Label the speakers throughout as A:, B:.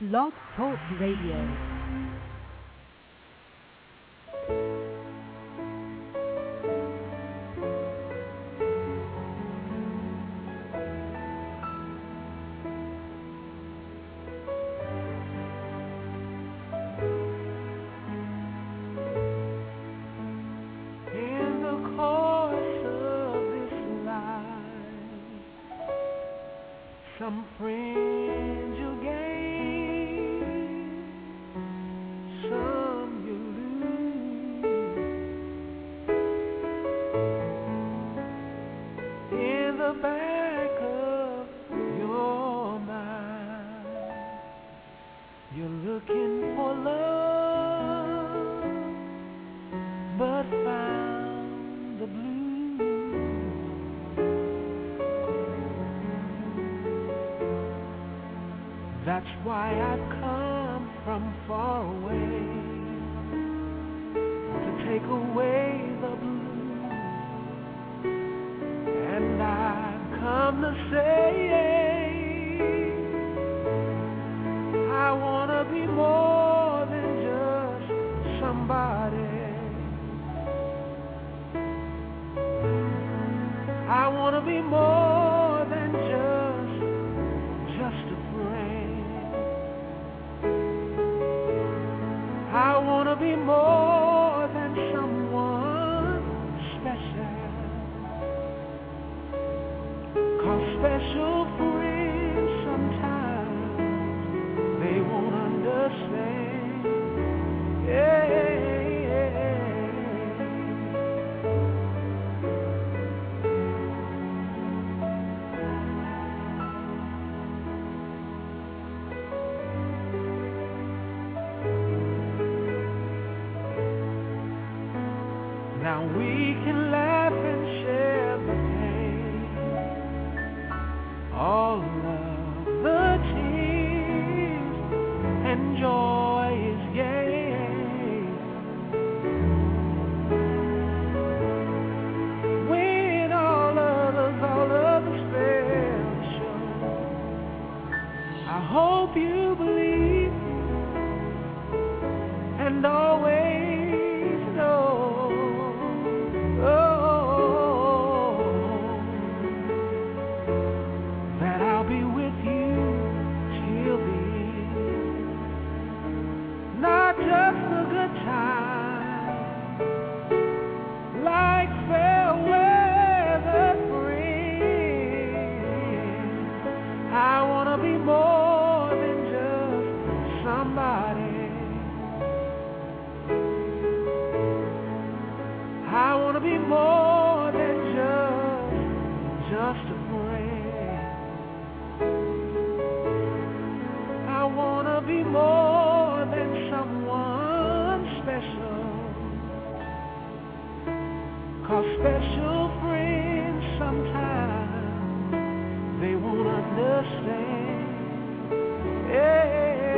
A: Blog Talk Radio.
B: Some friends you gain, some you lose. In the back of your mind, you're looking for love, but found the blues. That's why I've come from far away to take away the blues. And I've come to say I want to be more than just somebody. I want to be more than just a friend. I want to be more than someone special. 'Cause special friends sometimes they won't understand. Yeah. Now we can laugh and share the pain, all of the tears, and joy is gain. When all others fail to show, I hope you believe and always know. That I'll be with you till the end. Not just a good time, like fair weather friends. I want to be more than just somebody. I want to be more than just a friend. I want to be more than someone special. 'Cause special friends sometimes they won't understand. Yeah.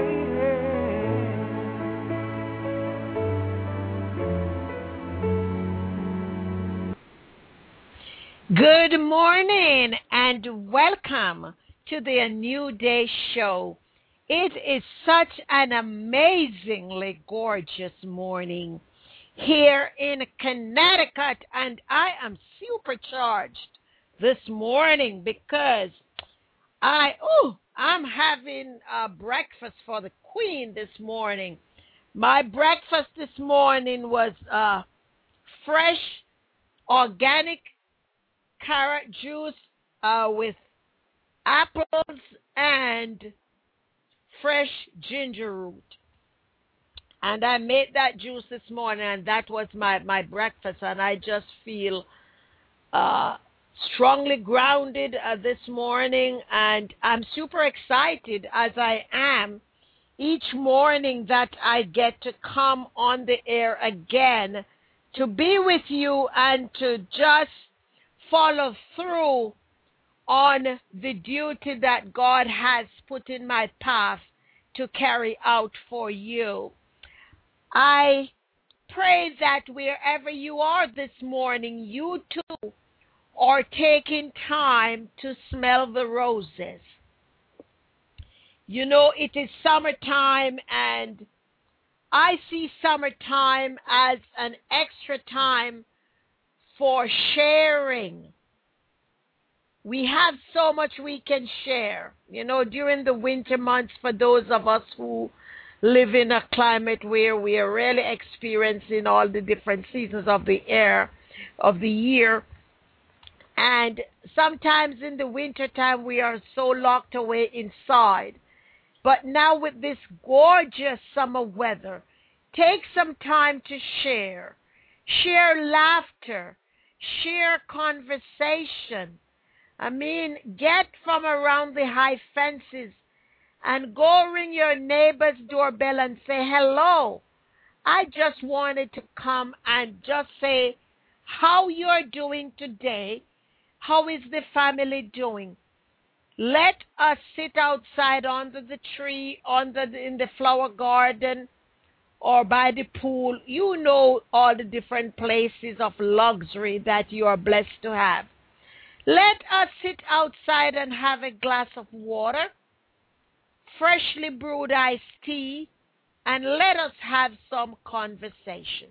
C: Good morning and welcome to the A New Day show. It is such an amazingly gorgeous morning here in Connecticut, and I am supercharged this morning because I'm having breakfast for the Queen this morning. My breakfast this morning was fresh organic carrot juice with apples and fresh ginger root. And I made that juice this morning, and that was my breakfast. And I just feel strongly grounded this morning. And I'm super excited, as I am each morning, that I get to come on the air again to be with you and to just follow through on the duty that God has put in my path to carry out for you. I pray that wherever you are this morning, you too are taking time to smell the roses. You know, it is summertime, and I see summertime as an extra time for sharing. We have so much we can share. You know, during the winter months, for those of us who live in a climate where we are really experiencing all the different seasons of the year, and sometimes in the winter time we are so locked away inside. But now with this gorgeous summer weather, take some time to share. Share laughter. Share conversation. I mean, get from around the high fences and go ring your neighbor's doorbell and say, hello. I just wanted to come and just say how you're doing today. How is the family doing? Let us sit outside under the tree, in the flower garden, or by the pool. You know all the different places of luxury that you are blessed to have. Let us sit outside and have a glass of water, freshly brewed iced tea, and let us have some conversation.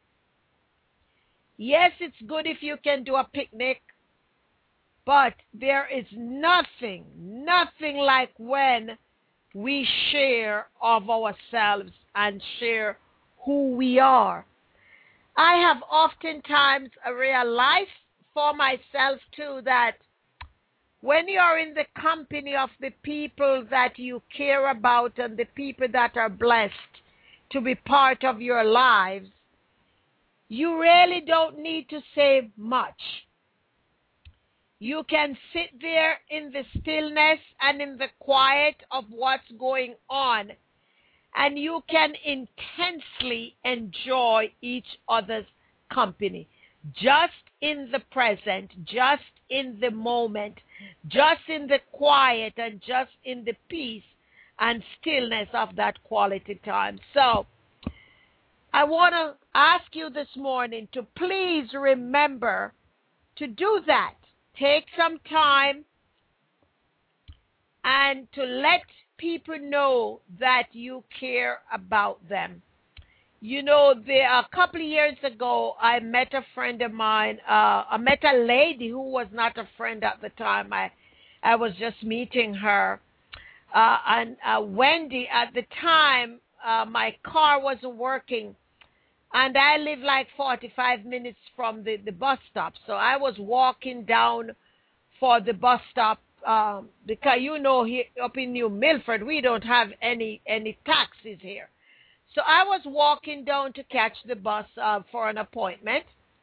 C: Yes, it's good if you can do a picnic, but there is nothing like when we share of ourselves and share who we are. I have oftentimes realized for myself too that when you're in the company of the people that you care about and the people that are blessed to be part of your lives, you really don't need to say much. You can sit there in the stillness and in the quiet of what's going on, and you can intensely enjoy each other's company. Just in the present, just in the moment, just in the quiet, and just in the peace and stillness of that quality time. So, I want to ask you this morning to please remember to do that. Take some time and to let people know that you care about them. You know, a couple of years ago, I met a friend of mine. I met a lady who was not a friend at the time. I was just meeting her. And Wendy, at the time, my car wasn't working. And I live like 45 minutes from the bus stop. So I was walking down for the bus stop because, you know, here up in New Milford, we don't have any taxis here. So I was walking down to catch the bus for an appointment.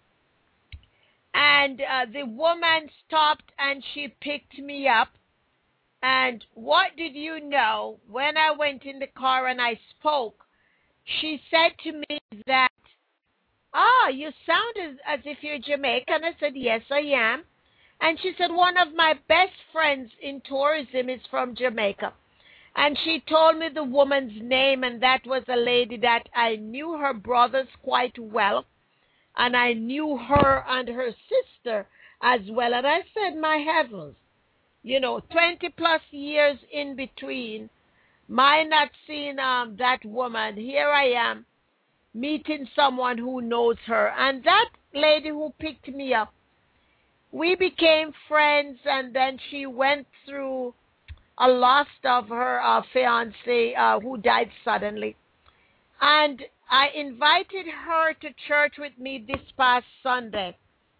C: And the woman stopped and she picked me up. And what did you know? When I went in the car and I spoke, she said to me that, you sound as if you're Jamaican. I said, yes, I am. And she said, one of my best friends in tourism is from Jamaica. And she told me the woman's name, and that was a lady that I knew her brothers quite well. And I knew her and her sister as well. And I said, my heavens, 20 plus years in between, my not seeing that woman, here I am, meeting someone who knows her. And that lady who picked me up, we became friends, and then she went through a loss of her fiance who died suddenly. And I invited her to church with me this past Sunday.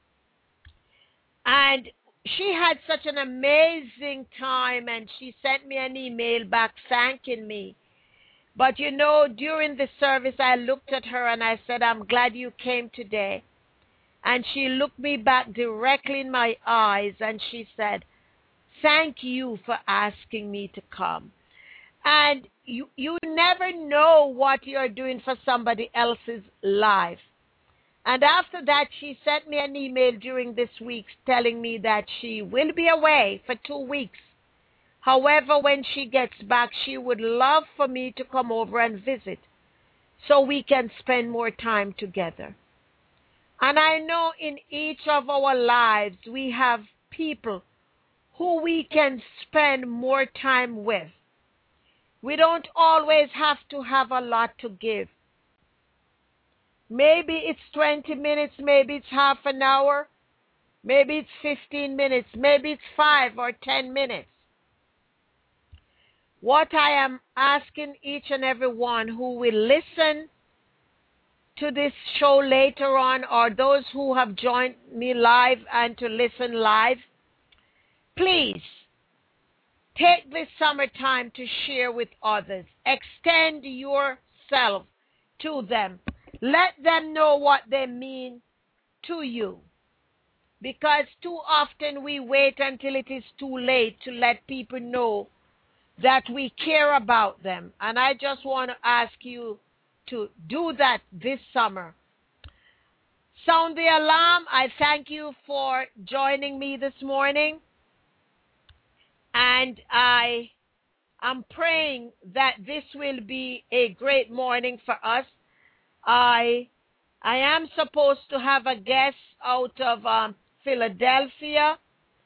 C: And she had such an amazing time, and she sent me an email back thanking me. But during the service, I looked at her and I said, I'm glad you came today. And she looked me back directly in my eyes and she said, thank you for asking me to come. And you never know what you're doing for somebody else's life. And after that, she sent me an email during this week telling me that she will be away for 2 weeks. However, when she gets back, she would love for me to come over and visit so we can spend more time together. And I know in each of our lives, we have people who we can spend more time with. We don't always have to have a lot to give. Maybe it's 20 minutes, maybe it's half an hour, maybe it's 15 minutes, maybe it's 5 or 10 minutes. What I am asking each and every one who will listen to this show later on, or those who have joined me live and to listen live, please take this summertime to share with others. Extend yourself to them. Let them know what they mean to you. Because too often we wait until it is too late to let people know that we care about them. And I just want to ask you to do that this summer. Sound the alarm. I thank you for joining me this morning. And I am praying that this will be a great morning for us. I am supposed to have a guest out of Philadelphia.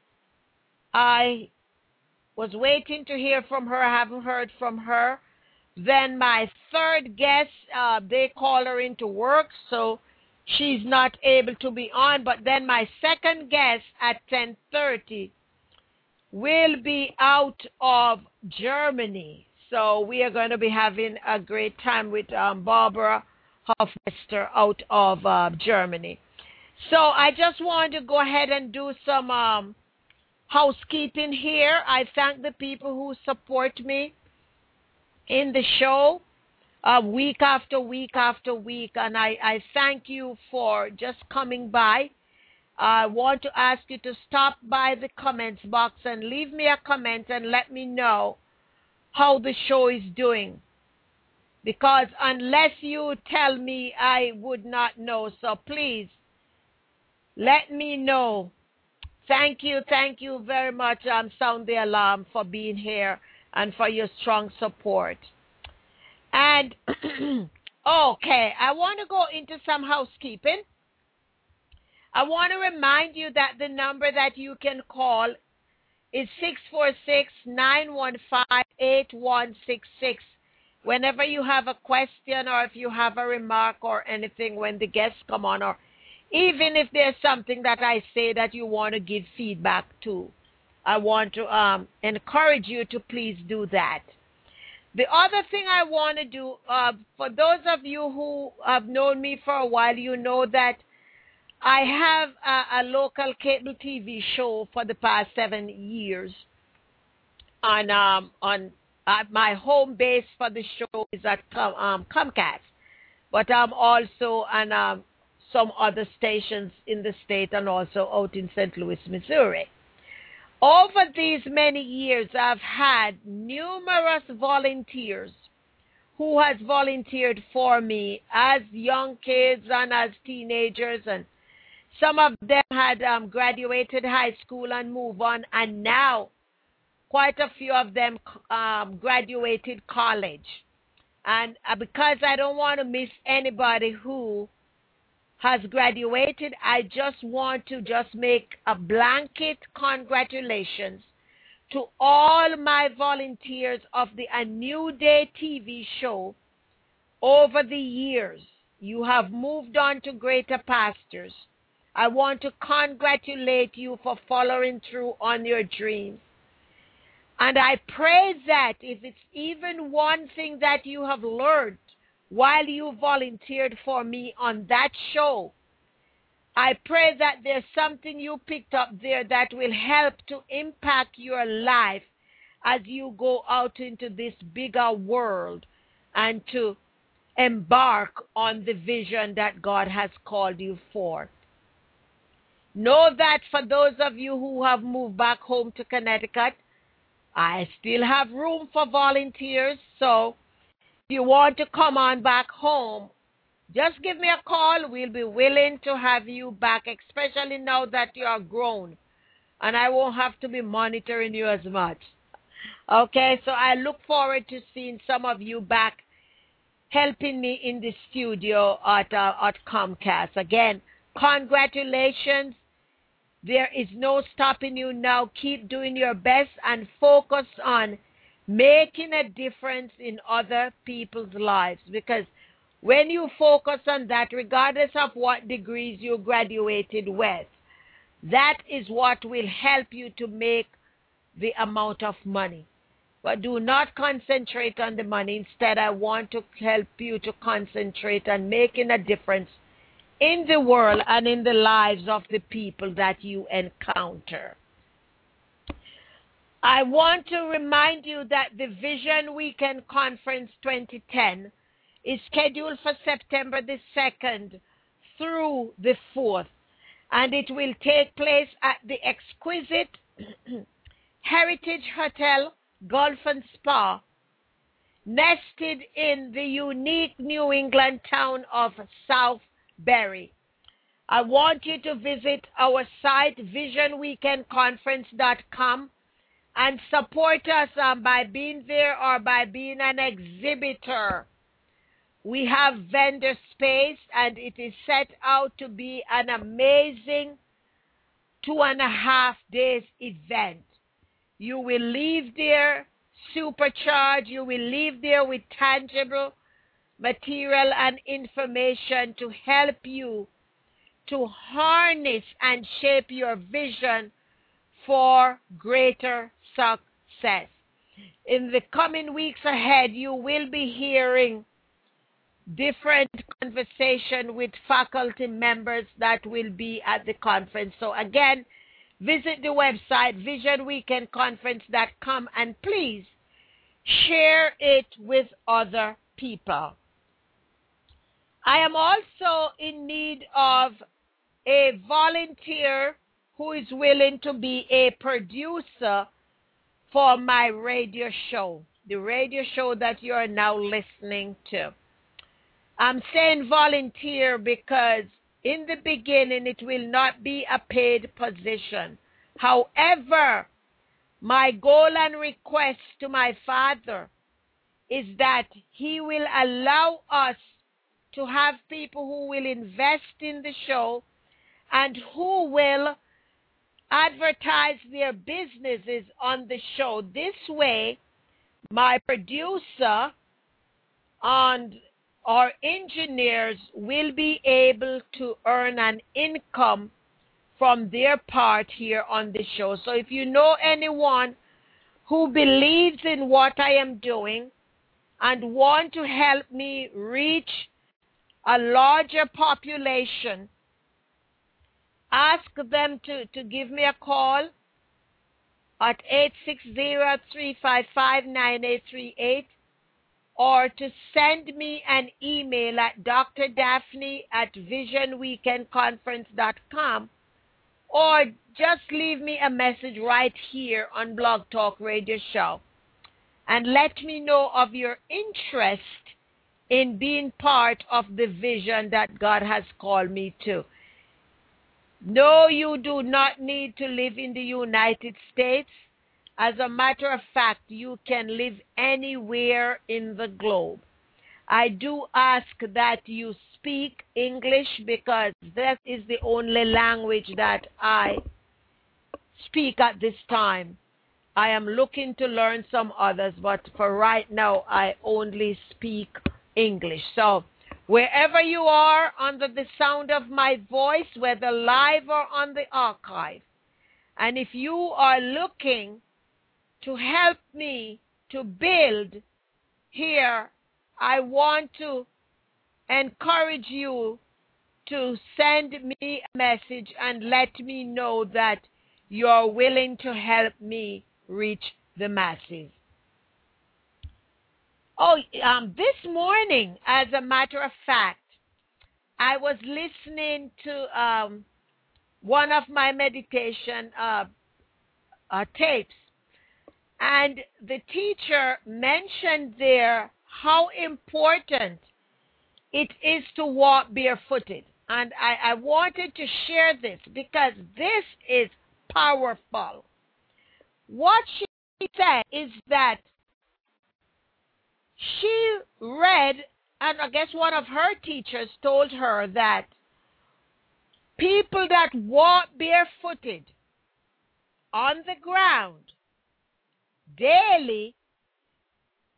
C: I was waiting to hear from her. I haven't heard from her. Then my third guest, they call her into work, so she's not able to be on. But then my second guest at 10:30 will be out of Germany. So we are going to be having a great time with Barbara Hofmeister out of Germany. So I just wanted to go ahead and do some housekeeping here. I thank the people who support me in the show week after week after week, and I thank you for just coming by. I want to ask you to stop by the comments box and leave me a comment and let me know how the show is doing. Because unless you tell me, I would not know. So please, let me know. Thank you very much, Sound the Alarm, for being here and for your strong support. And, okay, I want to go into some housekeeping. I want to remind you that the number that you can call is 646-915-8166. Whenever you have a question or if you have a remark or anything when the guests come on, or even if there's something that I say that you want to give feedback to, I want to encourage you to please do that. The other thing I want to do, for those of you who have known me for a while, you know that I have a local cable TV show for the past 7 years. On my home base for the show is at Comcast, but I'm also on some other stations in the state and also out in St. Louis, Missouri. Over these many years, I've had numerous volunteers who has volunteered for me as young kids and as teenagers, and some of them had graduated high school and moved on, and now quite a few of them graduated college. And because I don't want to miss anybody who has graduated, I just want to just make a blanket congratulations to all my volunteers of the A New Day TV show over the years. You have moved on to greater pastures. I want to congratulate you for following through on your dreams. And I pray that if it's even one thing that you have learned while you volunteered for me on that show, I pray that there's something you picked up there that will help to impact your life as you go out into this bigger world and to embark on the vision that God has called you for. Know that for those of you who have moved back home to Connecticut, I still have room for volunteers, so if you want to come on back home, just give me a call. We'll be willing to have you back, especially now that you are grown, and I won't have to be monitoring you as much. Okay, so I look forward to seeing some of you back helping me in the studio at Comcast. Again, congratulations. There is no stopping you now. Keep doing your best and focus on making a difference in other people's lives. Because when you focus on that, regardless of what degrees you graduated with, that is what will help you to make the amount of money. But do not concentrate on the money. Instead, I want to help you to concentrate on making a difference in the world and in the lives of the people that you encounter. I want to remind you that the Vision Weekend Conference 2010 is scheduled for September the 2nd through the 4th, and it will take place at the exquisite Heritage Hotel, Golf and Spa, nested in the unique New England town of Southbury. I want you to visit our site, visionweekendconference.com, and support us by being there or by being an exhibitor. We have vendor space, and it is set out to be an amazing 2.5 days event. You will leave there supercharged. You will leave there with tangible material and information to help you to harness and shape your vision for greater success. In the coming weeks ahead, you will be hearing different conversation with faculty members that will be at the conference. So again, visit the website visionweekendconference.com and please share it with other people. I am also in need of a volunteer who is willing to be a producer for my radio show, the radio show that you are now listening to. I'm saying volunteer because in the beginning it will not be a paid position. However, my goal and request to my Father is that He will allow us to have people who will invest in the show and who will advertise their businesses on the show. This way, my producer and our engineers will be able to earn an income from their part here on the show. So if you know anyone who believes in what I am doing and want to help me reach a larger population, ask them to give me a call at 860-355-9838 or to send me an email at drdaphne@visionweekendconference.com, or just leave me a message right here on Blog Talk Radio Show and let me know of your interest in being part of the vision that God has called me to. No, you do not need to live in the United States. As a matter of fact, you can live anywhere in the globe. I do ask that you speak English because that is the only language that I speak at this time. I am looking to learn some others, but for right now, I only speak English. So wherever you are under the sound of my voice, whether live or on the archive, and if you are looking to help me to build here, I want to encourage you to send me a message and let me know that you're willing to help me reach the masses. This morning, as a matter of fact, I was listening to one of my meditation tapes, and the teacher mentioned there how important it is to walk barefooted. And I wanted to share this because this is powerful. What she said is that she read, and I guess one of her teachers told her that people that walk barefooted on the ground daily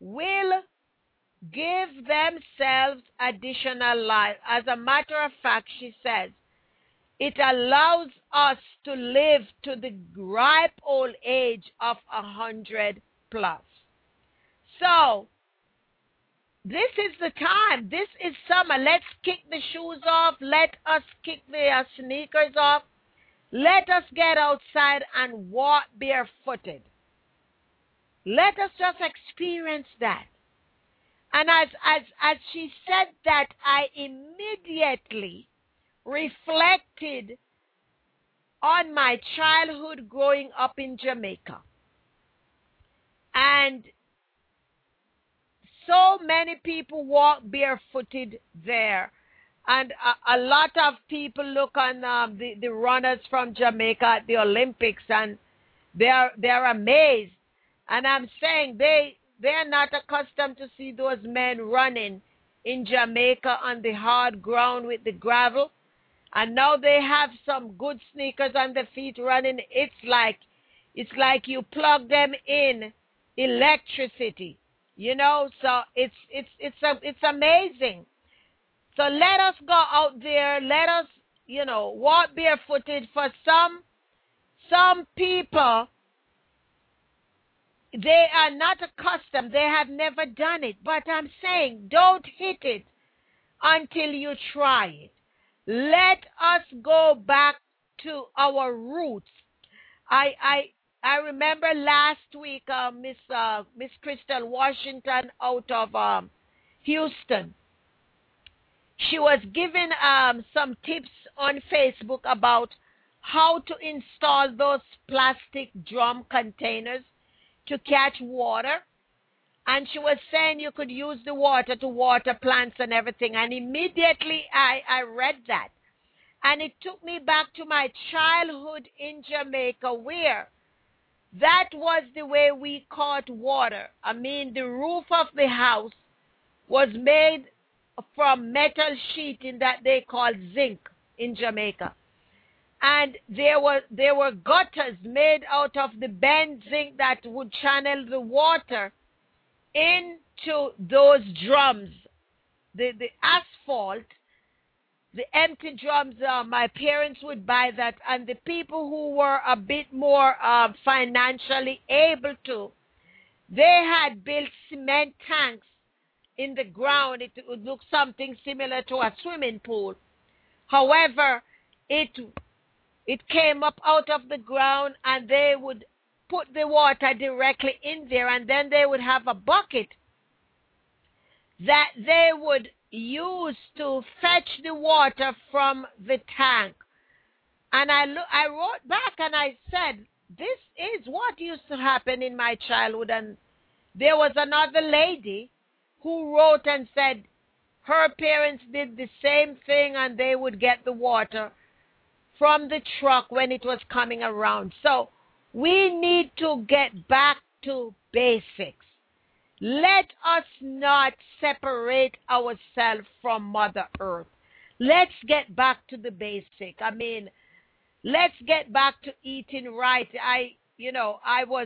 C: will give themselves additional life. As a matter of fact, she says, it allows us to live to the ripe old age of 100 plus. So, this is the time. This is summer. Let's kick the shoes off. Let us kick the sneakers off. Let us get outside and walk barefooted. Let us just experience that. And as she said that, I immediately reflected on my childhood growing up in Jamaica. And so many people walk barefooted there. And a lot of people look on the runners from Jamaica at the Olympics, and they're amazed. And I'm saying they're not accustomed to see those men running in Jamaica on the hard ground with the gravel. And now they have some good sneakers on their feet running. It's like you plug them in electricity, you know. So it's amazing. So let us go out there. Let us, walk barefooted. For some people, they are not accustomed. They have never done it. But I'm saying, don't hit it until you try it. Let us go back to our roots. I remember last week, Miss Crystal Washington out of Houston. She was giving some tips on Facebook about how to install those plastic drum containers to catch water. And she was saying you could use the water to water plants and everything. And immediately I read that. And it took me back to my childhood in Jamaica, where that was the way we caught water. I mean, the roof of the house was made from metal sheeting that they called zinc in Jamaica. And there were gutters made out of the bent zinc that would channel the water into those drums. The asphalt, the empty drums, my parents would buy that, and the people who were a bit more financially able to, they had built cement tanks in the ground. It would look something similar to a swimming pool. However, it came up out of the ground, and they would put the water directly in there, and then they would have a bucket that they would use to fetch the water from the tank. And I wrote back and I said, this is what used to happen in my childhood. And there was another lady who wrote and said her parents did the same thing, and they would get the water from the truck when it was coming around. So we need to get back to basics. Let us not separate ourselves from Mother Earth. Let's get back to the basic. I mean, let's get back to eating right. I was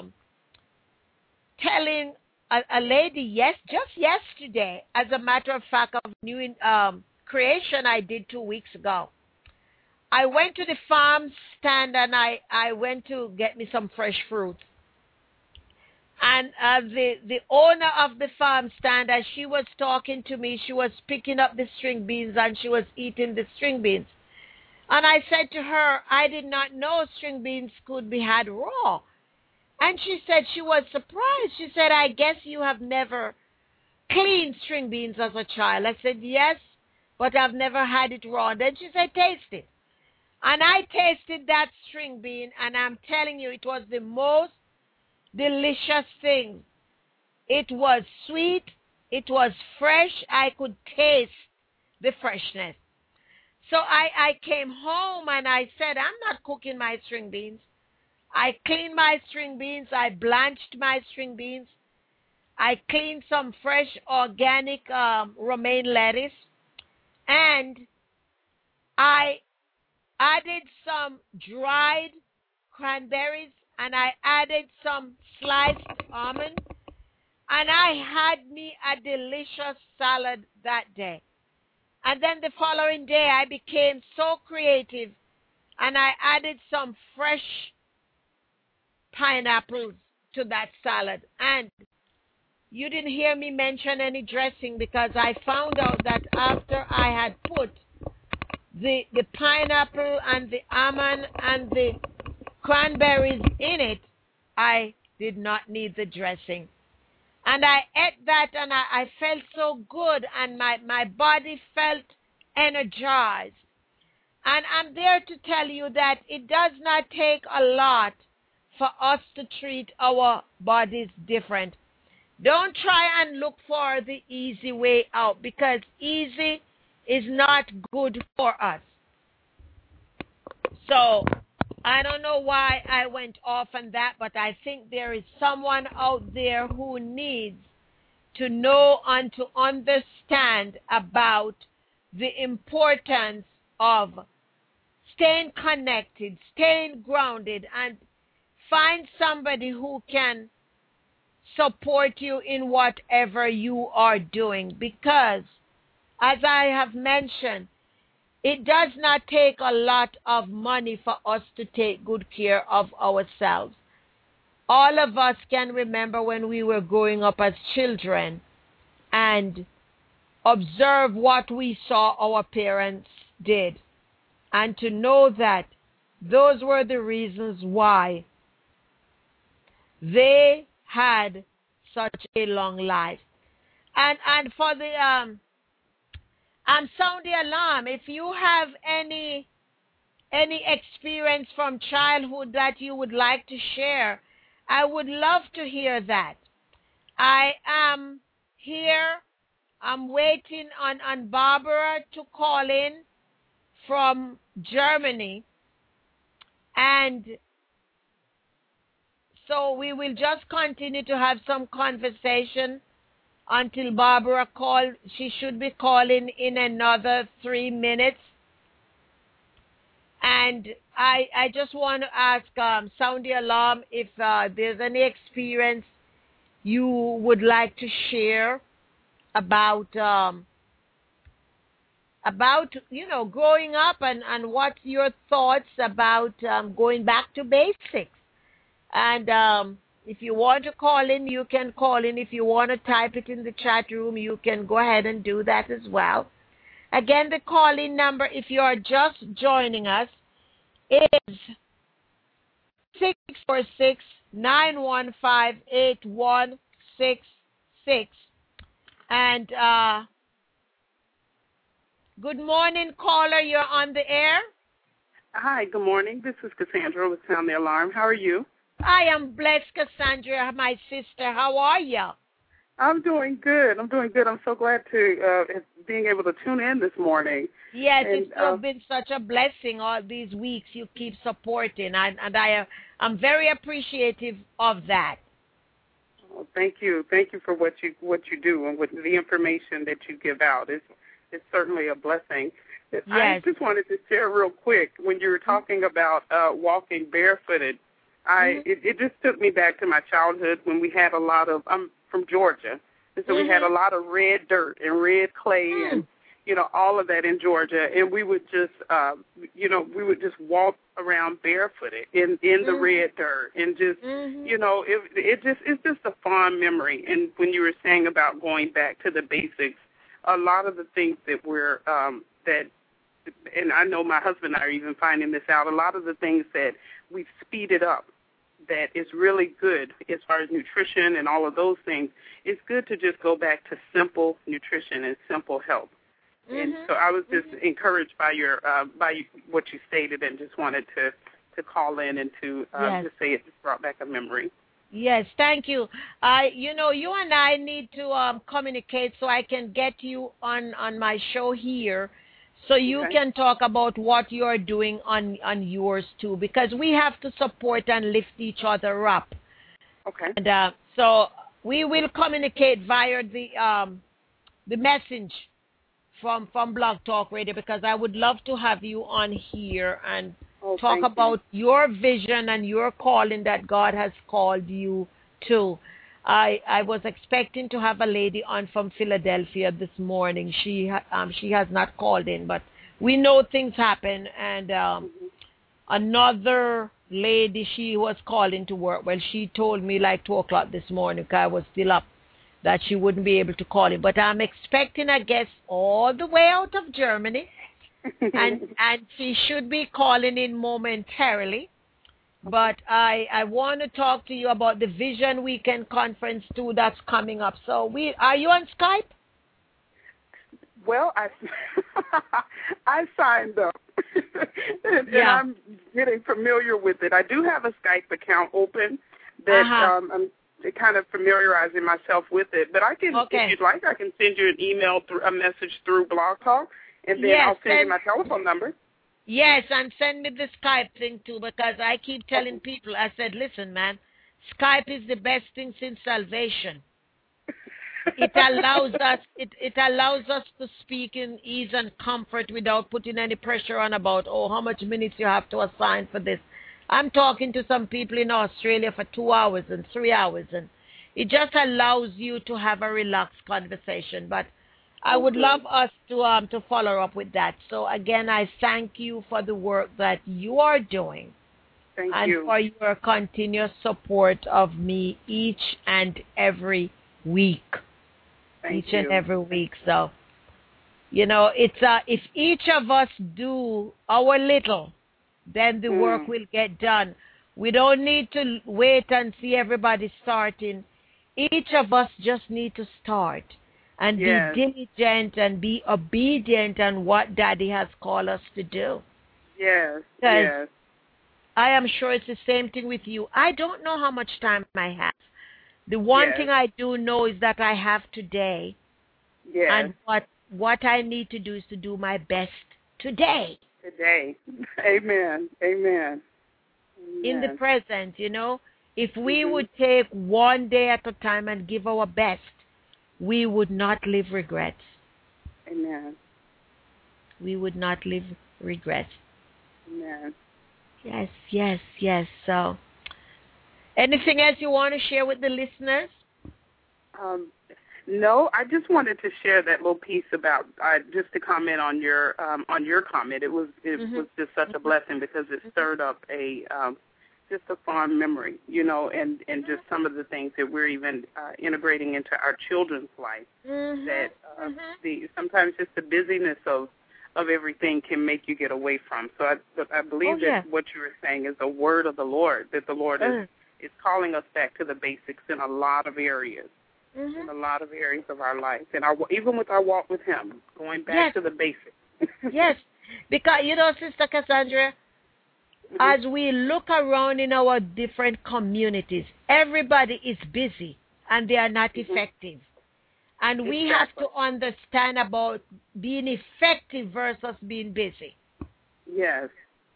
C: telling a lady just yesterday, as a matter of fact, of new creation I did 2 weeks ago. I went to the farm stand and I went to get me some fresh fruit. And the owner of the farm stand, as she was talking to me, she was picking up the string beans and she was eating the string beans. And I said to her, I did not know string beans could be had raw. And she said she was surprised. She said, I guess you have never cleaned string beans as a child. I said, yes, but I've never had it raw. And then she said, taste it. And I tasted that string bean, and I'm telling you, it was the most delicious thing. It was sweet. It was fresh. I could taste the freshness. So I came home and I said, I'm not cooking my string beans. I cleaned my string beans. I blanched my string beans. I cleaned some fresh organic romaine lettuce. And I added some dried cranberries, and I added some sliced almond, And I had me a delicious salad that day. And then the following day, I became so creative, and I added some fresh pineapples to that salad. And you didn't hear me mention any dressing, because I found out that after I had put the pineapple and the almond and the cranberries in it, I did not need the dressing. And I ate that, and I felt so good, and my body felt energized. And I'm there to tell you that it does not take a lot for us to treat our bodies different. Don't try and look for the easy way out, because easy is not good for us. So I don't know why I went off on that, but I think there is someone out there who needs to know and to understand about the importance of staying connected, staying grounded, and find somebody who can support you in whatever you are doing. Because, as I have mentioned, it does not take a lot of money for us to take good care of ourselves. All of us can remember when we were growing up as children and observe what we saw our parents did, and to know that those were the reasons why they had such a long life. And for the sound the alarm. If you have any experience from childhood that you would like to share, I would love to hear that. I am here. I'm waiting on Barbara to call in from Germany. And so we will just continue to have some conversation until Barbara calls. She should be calling in another 3 minutes. And I just want to ask, sound the alarm, if there's any experience you would like to share about growing up, and what's your thoughts about going back to basics. And if you want to call in, you can call in. If you want to type it in the chat room, you can go ahead and do that as well. Again, the call-in number, if you are just joining us, is 646-915-8166. And good morning, caller. You're on the air.
D: Hi, good morning. This is Cassandra with Sound the Alarm. How are you?
C: I am blessed, Cassandra, my sister. How are you?
D: I'm doing good. I'm so glad to being able to tune in this morning.
C: Yes, it's been such a blessing all these weeks. You keep supporting, and I'm very appreciative of that.
D: Oh, thank you. Thank you for what you do and with the information that you give out. It's certainly a blessing.
C: Yes.
D: I just wanted to share real quick when you were talking about walking barefooted. It just took me back to my childhood when we had a lot of. I'm from Georgia, and so we had a lot of red dirt and red clay and all of that in Georgia, and we would just walk around barefooted in the red dirt and just it's just a fond memory. And when you were saying about going back to the basics, a lot of the things that we're and I know my husband and I are even finding this out, a lot of the things that we've speeded up that is really good as far as nutrition and all of those things, it's good to just go back to simple nutrition and simple health. And so I was just encouraged by your by what you stated, and just wanted to call in and to just say it just brought back a memory.
C: Yes, thank you. You and I need to communicate so I can get you on my show here, so you can talk about what you're doing on yours too, because we have to support and lift each other up.
D: Okay.
C: And so we will communicate via the message from Blog Talk Radio, because I would love to have you on here and talk about your vision and your calling that God has called you to. I was expecting to have a lady on from Philadelphia this morning. She has not called in, but we know things happen. And another lady, she was calling to work. Well, she told me like 2 o'clock this morning, 'cause I was still up, that she wouldn't be able to call in. But I'm expecting a guest all the way out of Germany, and she should be calling in momentarily. But I want to talk to you about the Vision Weekend Conference, too, that's coming up. So are you on Skype?
D: Well, I signed up, and I'm getting familiar with it. I do have a Skype account open that I'm kind of familiarizing myself with it. But I can, if you'd like, I can send you an email, a message through Blog Talk, and then I'll send you my telephone number.
C: Yes, and send me the Skype thing, too, because I keep telling people, I said, listen, man, Skype is the best thing since salvation. It allows us to speak in ease and comfort without putting any pressure on about, how much minutes you have to assign for this. I'm talking to some people in Australia for 2 hours and 3 hours, and it just allows you to have a relaxed conversation. But I would love us to follow up with that. So, again, I thank you for the work that you are doing.
D: Thank
C: you. And for your continuous support of me each and every week.
D: Thank
C: each
D: you.
C: And every week. So, it's if each of us do our little, then the work will get done. We don't need to wait and see everybody starting. Each of us just need to start and be diligent and be obedient on what Daddy has called us to do.
D: Yes,
C: yes. I am sure it's the same thing with you. I don't know how much time I have. The one thing I do know is that I have today.
D: Yes.
C: And what I need to do is to do my best today.
D: Today. Amen. Amen.
C: In the present, if we would take one day at a time and give our best, we would not live regrets.
D: Amen.
C: We would not live regrets.
D: Amen.
C: Yes. So, anything else you want to share with the listeners?
D: No, I just wanted to share that little piece about just to comment on your comment. It was just such a blessing because it stirred up just a fond memory, and just some of the things that we're even integrating into our children's life. That sometimes just the busyness of everything can make you get away from. So I believe that what you were saying is a word of the Lord, that the Lord is calling us back to the basics in a lot of areas. In a lot of areas of our life, and even with our walk with Him, going back to the basics.
C: Yes, because, Sister Cassandra, as we look around in our different communities, everybody is busy, and they are not effective. And we have to understand about being effective versus being busy.
D: Yes.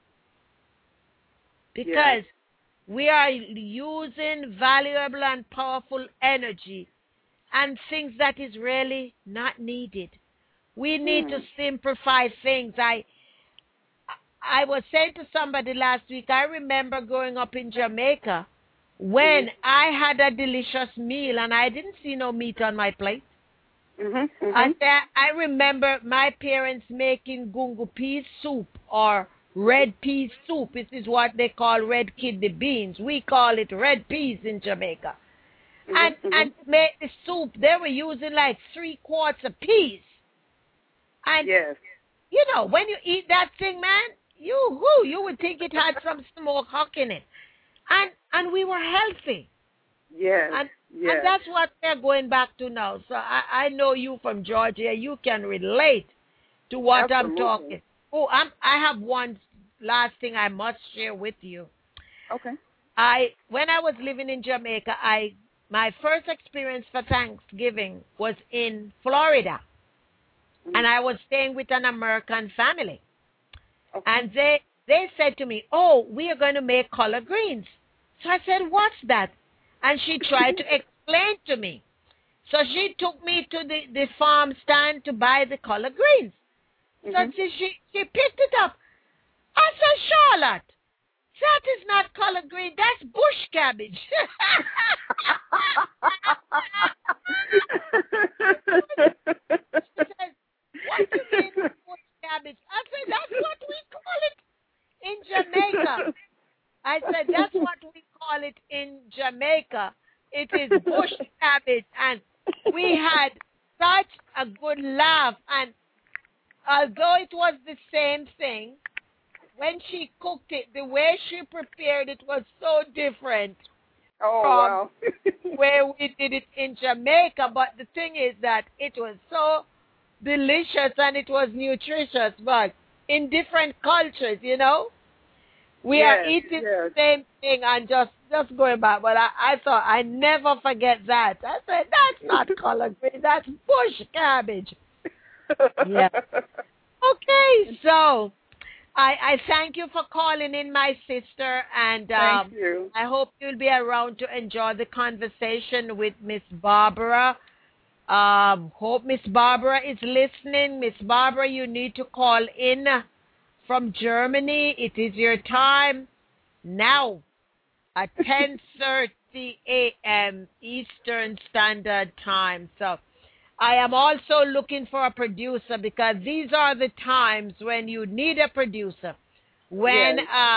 C: Because we are using valuable and powerful energy and things that is really not needed. We need to simplify things. I was saying to somebody last week, I remember growing up in Jamaica when I had a delicious meal and I didn't see no meat on my plate. I remember my parents making gungo pea soup or red pea soup. This is what they call red kidney beans. We call it red peas in Jamaica. And to make the soup, they were using like 3 quarts of peas. And, when you eat that thing, man, you would think it had some smoke huck in it. And we were healthy.
D: Yes.
C: And that's what we're going back to now. So I know you from Georgia. You can relate to what I'm talking. I have one last thing I must share with you.
D: Okay.
C: When I was living in Jamaica, my first experience for Thanksgiving was in Florida. And I was staying with an American family. Okay. And they said to me, we are going to make collard greens. So I said, what's that? And she tried to explain to me. So she took me to the farm stand to buy the collard greens. So she picked it up. I said, Charlotte, That is not collard green. That's bush cabbage. She says, what do you mean bush cabbage? I said, that's what we call it in Jamaica. I said, that's what we call it in Jamaica. It is bush cabbage. And we had such a good laugh. And although it was the same thing, when she cooked it, the way she prepared it was so different from where we did it in Jamaica. But the thing is that it was so delicious and it was nutritious. But in different cultures, you know, we are eating the same thing and just going back. But I thought, I never forget that. I said, that's not collard green, that's bush cabbage. Yeah. Okay, so I thank you for calling in, my sister, and
D: thank you.
C: I hope you'll be around to enjoy the conversation with Miss Barbara. Hope Miss Barbara is listening. Miss Barbara, you need to call in from Germany. It is your time now at 10:30 a.m. Eastern Standard Time. So I am also looking for a producer because these are the times when you need a producer. When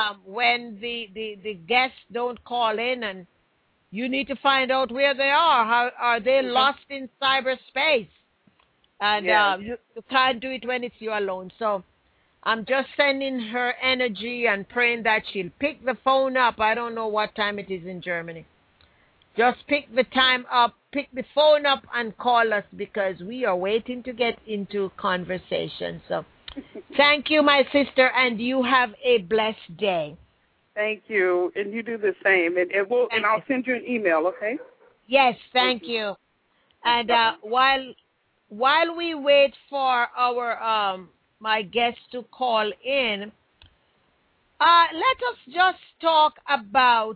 C: the guests don't call in and you need to find out where they are. How are they lost in cyberspace? And you can't do it when it's you alone. So I'm just sending her energy and praying that she'll pick the phone up. I don't know what time it is in Germany. Just pick the phone up and call us because we are waiting to get into conversation. So thank you, my sister, and you have a blessed day.
D: Thank you, and you do the same. And I'll send you an email, okay?
C: Yes, thank you. And while we wait for our my guest to call in, let us just talk about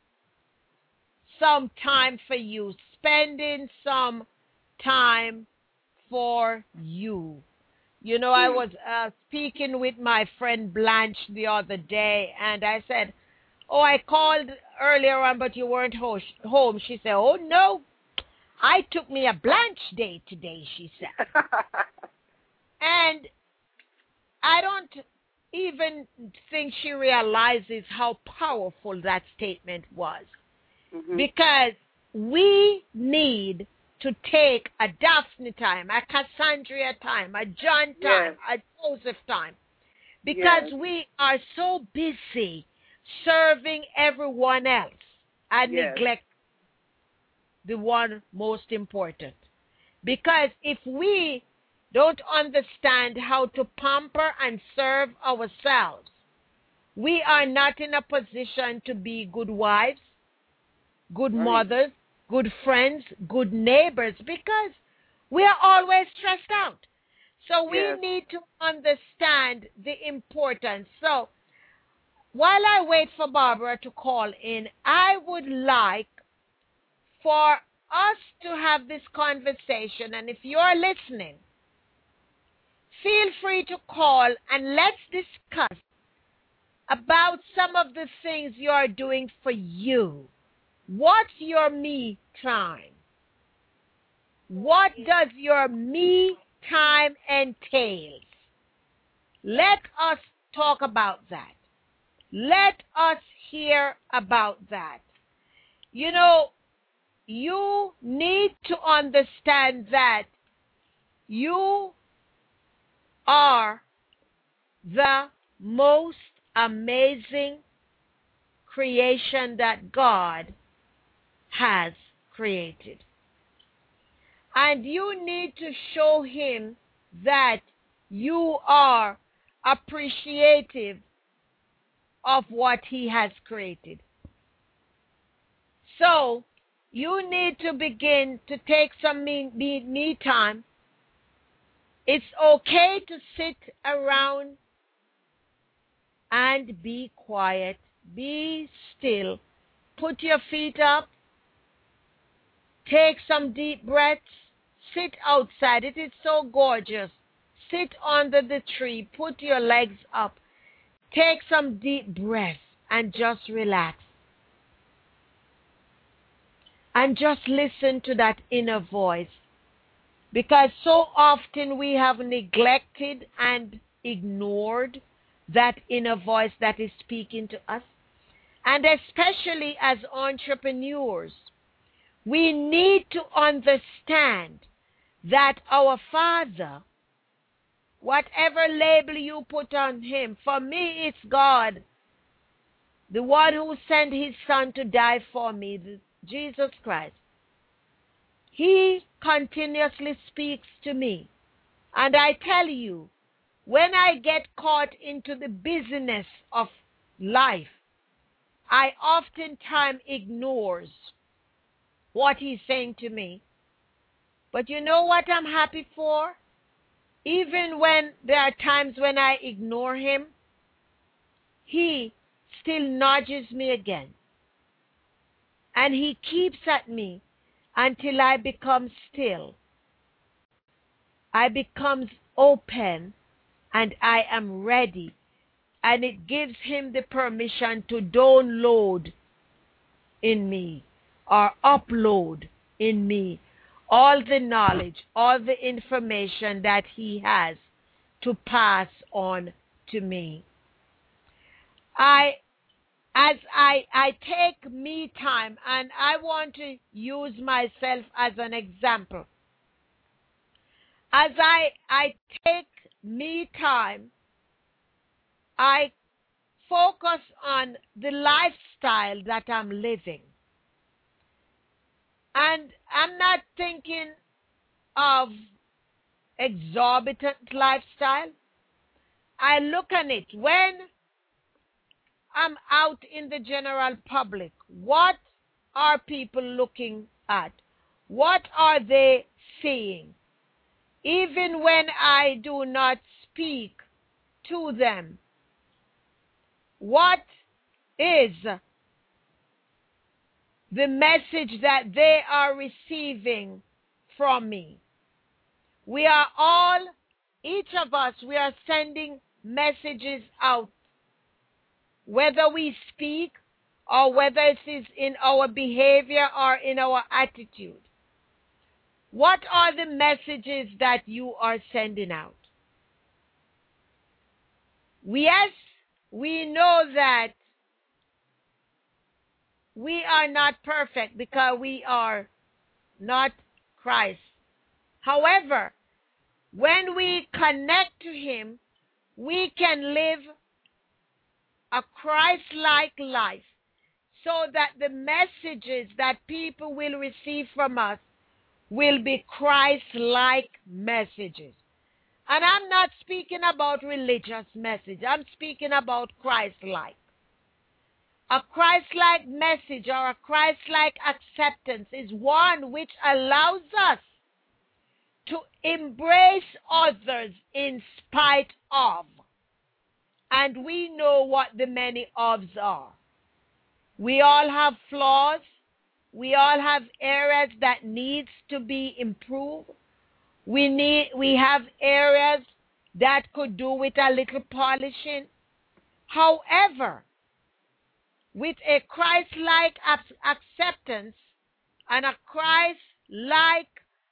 C: some time for you, spending some time for you. You know, I was speaking with my friend Blanche the other day, and I said, I called earlier on, but you weren't home. She said, oh, no, I took me a Blanche day today, she said. And I don't even think she realizes how powerful that statement was. Mm-hmm. Because we need to take a Daphne time, a Cassandra time, a John time, a Joseph time. Because we are so busy serving everyone else and neglect the one most important. Because if we don't understand how to pamper and serve ourselves, we are not in a position to be good wives, good mothers, good friends, good neighbors, because we are always stressed out. So we need to understand the importance. So while I wait for Barbara to call in, I would like for us to have this conversation. And if you're listening, feel free to call and let's discuss about some of the things you are doing for you. What's your me time? What does your me time entail? Let us talk about that. Let us hear about that. You know, you need to understand that you are the most amazing creation that God has created. And you need to show him that you are appreciative of what he has created. So you need to begin to take some me time. It's okay to sit around and be quiet, be still, put your feet up, take some deep breaths, sit outside. It is so gorgeous. Sit under the tree, put your legs up, take some deep breaths and just relax. And just listen to that inner voice. Because so often we have neglected and ignored that inner voice that is speaking to us. And especially as entrepreneurs, we need to understand that our Father, whatever label you put on him, for me it's God, the one who sent his Son to die for me, Jesus Christ. He continuously speaks to me. And I tell you, when I get caught into the busyness of life, I oftentimes ignores what he's saying to me. But you know what I'm happy for? Even when there are times when I ignore him, he still nudges me again. And he keeps at me until I become still. I become open and I am ready. And it gives him the permission to download in me or upload in me all the knowledge, all the information that he has to pass on to me. As I take me time, and I want to use myself as an example. As I take me time, I focus on the lifestyle that I'm living. And I'm not thinking of exorbitant lifestyle. I look at it when I'm out in the general public. What are people looking at? What are they seeing? Even when I do not speak to them, what is the message that they are receiving from me? We are all, each of us, we are sending messages out, whether we speak or whether it is in our behavior or in our attitude. What are the messages that you are sending out? Yes, we know that we are not perfect because we are not Christ. However, when we connect to him, we can live a Christ-like life so that the messages that people will receive from us will be Christ-like messages. And I'm not speaking about religious message. I'm speaking about Christ-like. A Christ-like message or a Christ-like acceptance is one which allows us to embrace others in spite of. And we know what the many ofs are. We all have flaws. We all have areas that needs to be improved. We have areas that could do with a little polishing. However, with a Christ-like acceptance and a Christ-like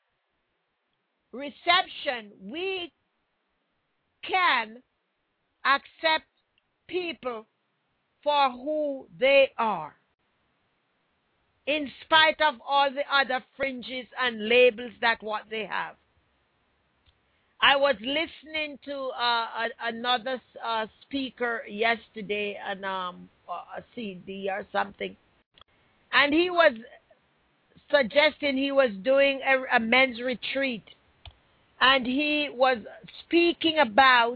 C: reception, we can accept people for who they are, in spite of all the other fringes and labels that what they have. I was listening to another speaker yesterday on a CD or something, and he was suggesting he was doing a men's retreat, and he was speaking about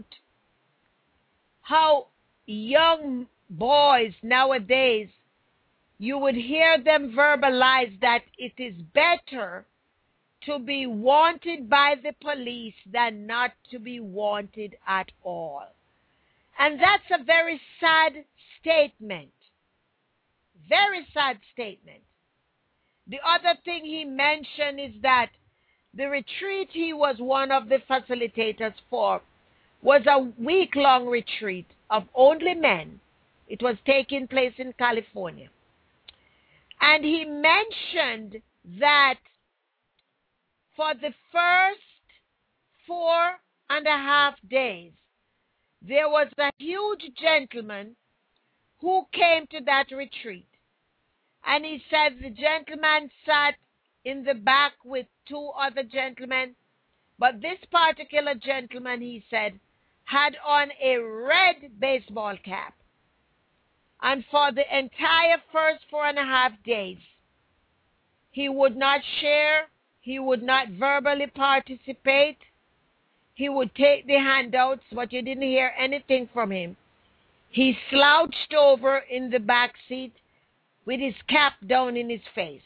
C: how young boys nowadays, you would hear them verbalize that it is better to be wanted by the police than not to be wanted at all. And that's a very sad statement. Very sad statement. The other thing he mentioned is that the retreat he was one of the facilitators for was a week-long retreat of only men. It was taking place in California. And he mentioned that for the first 4.5 days, there was a huge gentleman who came to that retreat. And he said the gentleman sat in the back with 2 other gentlemen. But this particular gentleman, he said, had on a red baseball cap. And for the entire first 4.5 days, he would not share, he would not verbally participate, he would take the handouts, but you didn't hear anything from him. He slouched over in the back seat with his cap down in his face.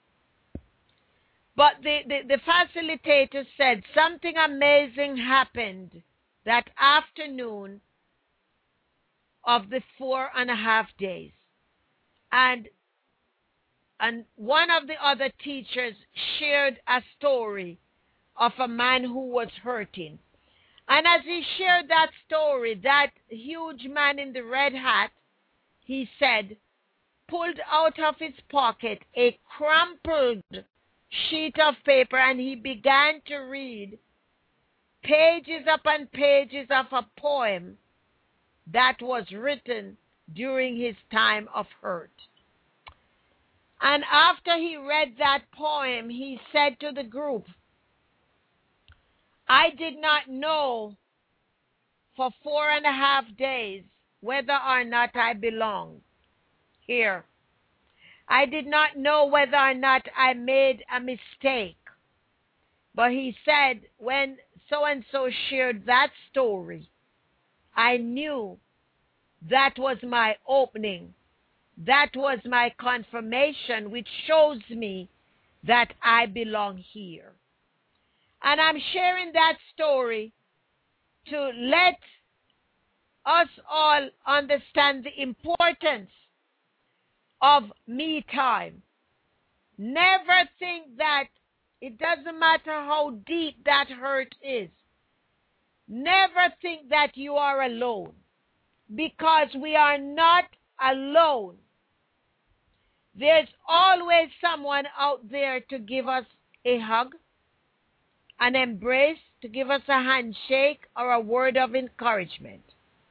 C: But the facilitator said something amazing happened that afternoon of the 4.5 days. And one of the other teachers shared a story of a man who was hurting. And as he shared that story, that huge man in the red hat, he said, pulled out of his pocket a crumpled sheet of paper, and he began to read pages upon pages of a poem that was written during his time of hurt. And after he read that poem, he said to the group, I did not know for 4.5 days whether or not I belonged here. I did not know whether or not I made a mistake. But he said, when so-and-so shared that story, I knew that was my opening. That was my confirmation, which shows me that I belong here. And I'm sharing that story to let us all understand the importance of me time. Never think that it doesn't matter how deep that hurt is. Never think that you are alone, because we are not alone. There's always someone out there to give us a hug, an embrace, to give us a handshake or a word of encouragement.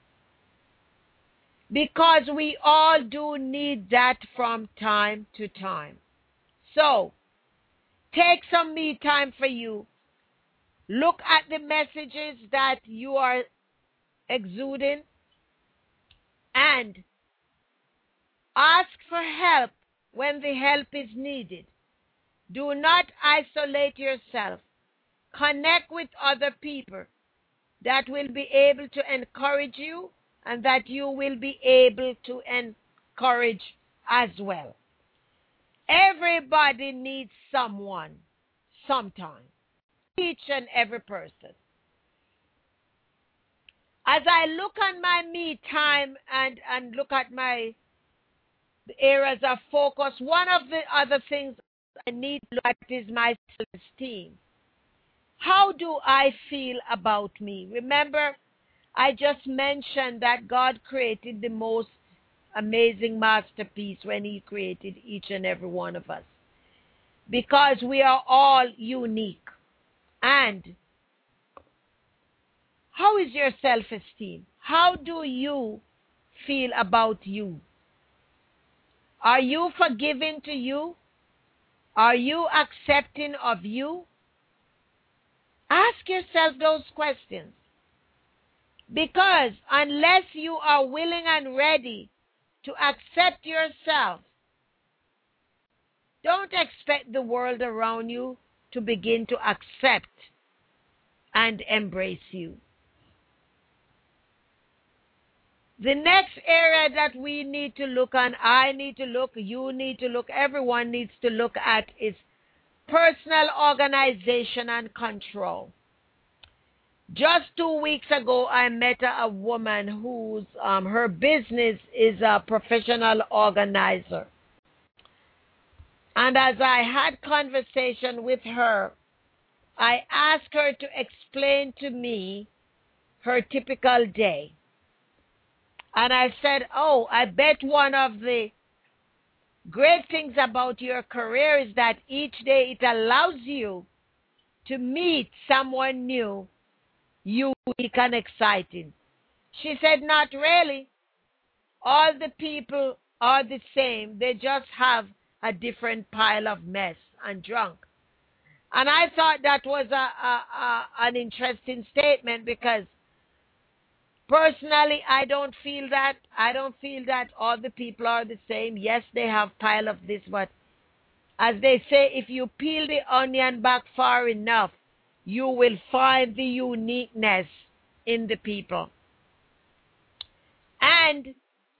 C: Because we all do need that from time to time. So, take some me time for you. Look at the messages that you are exuding and ask for help when the help is needed. Do not isolate yourself. Connect with other people that will be able to encourage you and that you will be able to encourage as well. Everybody needs someone sometime. Each and every person. As I look on my me time and look at my areas of focus, one of the other things I need to look at is my self-esteem. How do I feel about me? Remember, I just mentioned that God created the most amazing masterpiece when He created each and every one of us. Because we are all unique. And how is your self-esteem? How do you feel about you? Are you forgiving to you? Are you accepting of you? Ask yourself those questions. Because unless you are willing and ready to accept yourself, don't expect the world around you to begin to accept and embrace you. The next area that we need to look on, I need to look, you need to look, everyone needs to look at is personal organization and control. Just 2 weeks ago, I met a woman whose her business is a professional organizer. And as I had conversation with her, I asked her to explain to me her typical day. And I said, oh, I bet one of the great things about your career is that each day it allows you to meet someone new, unique and exciting. She said, not really. All the people are the same. They just have a different pile of mess and junk. And I thought that was an interesting statement, because personally, I don't feel that. I don't feel that all the people are the same. Yes, they have pile of this, but as they say, if you peel the onion back far enough, you will find the uniqueness in the people. And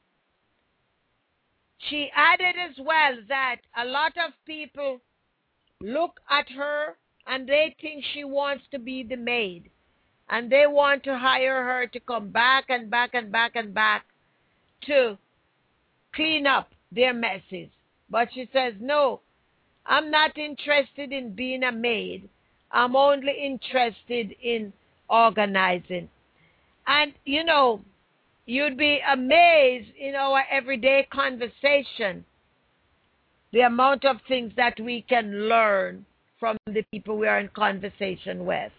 C: she added as well that a lot of people look at her and they think she wants to be the maid. And they want to hire her to come back and back and back and back to clean up their messes. But she says, no, I'm not interested in being a maid. I'm only interested in organizing. And, you know, you'd be amazed in our everyday conversation, the amount of things that we can learn from the people we are in conversation with.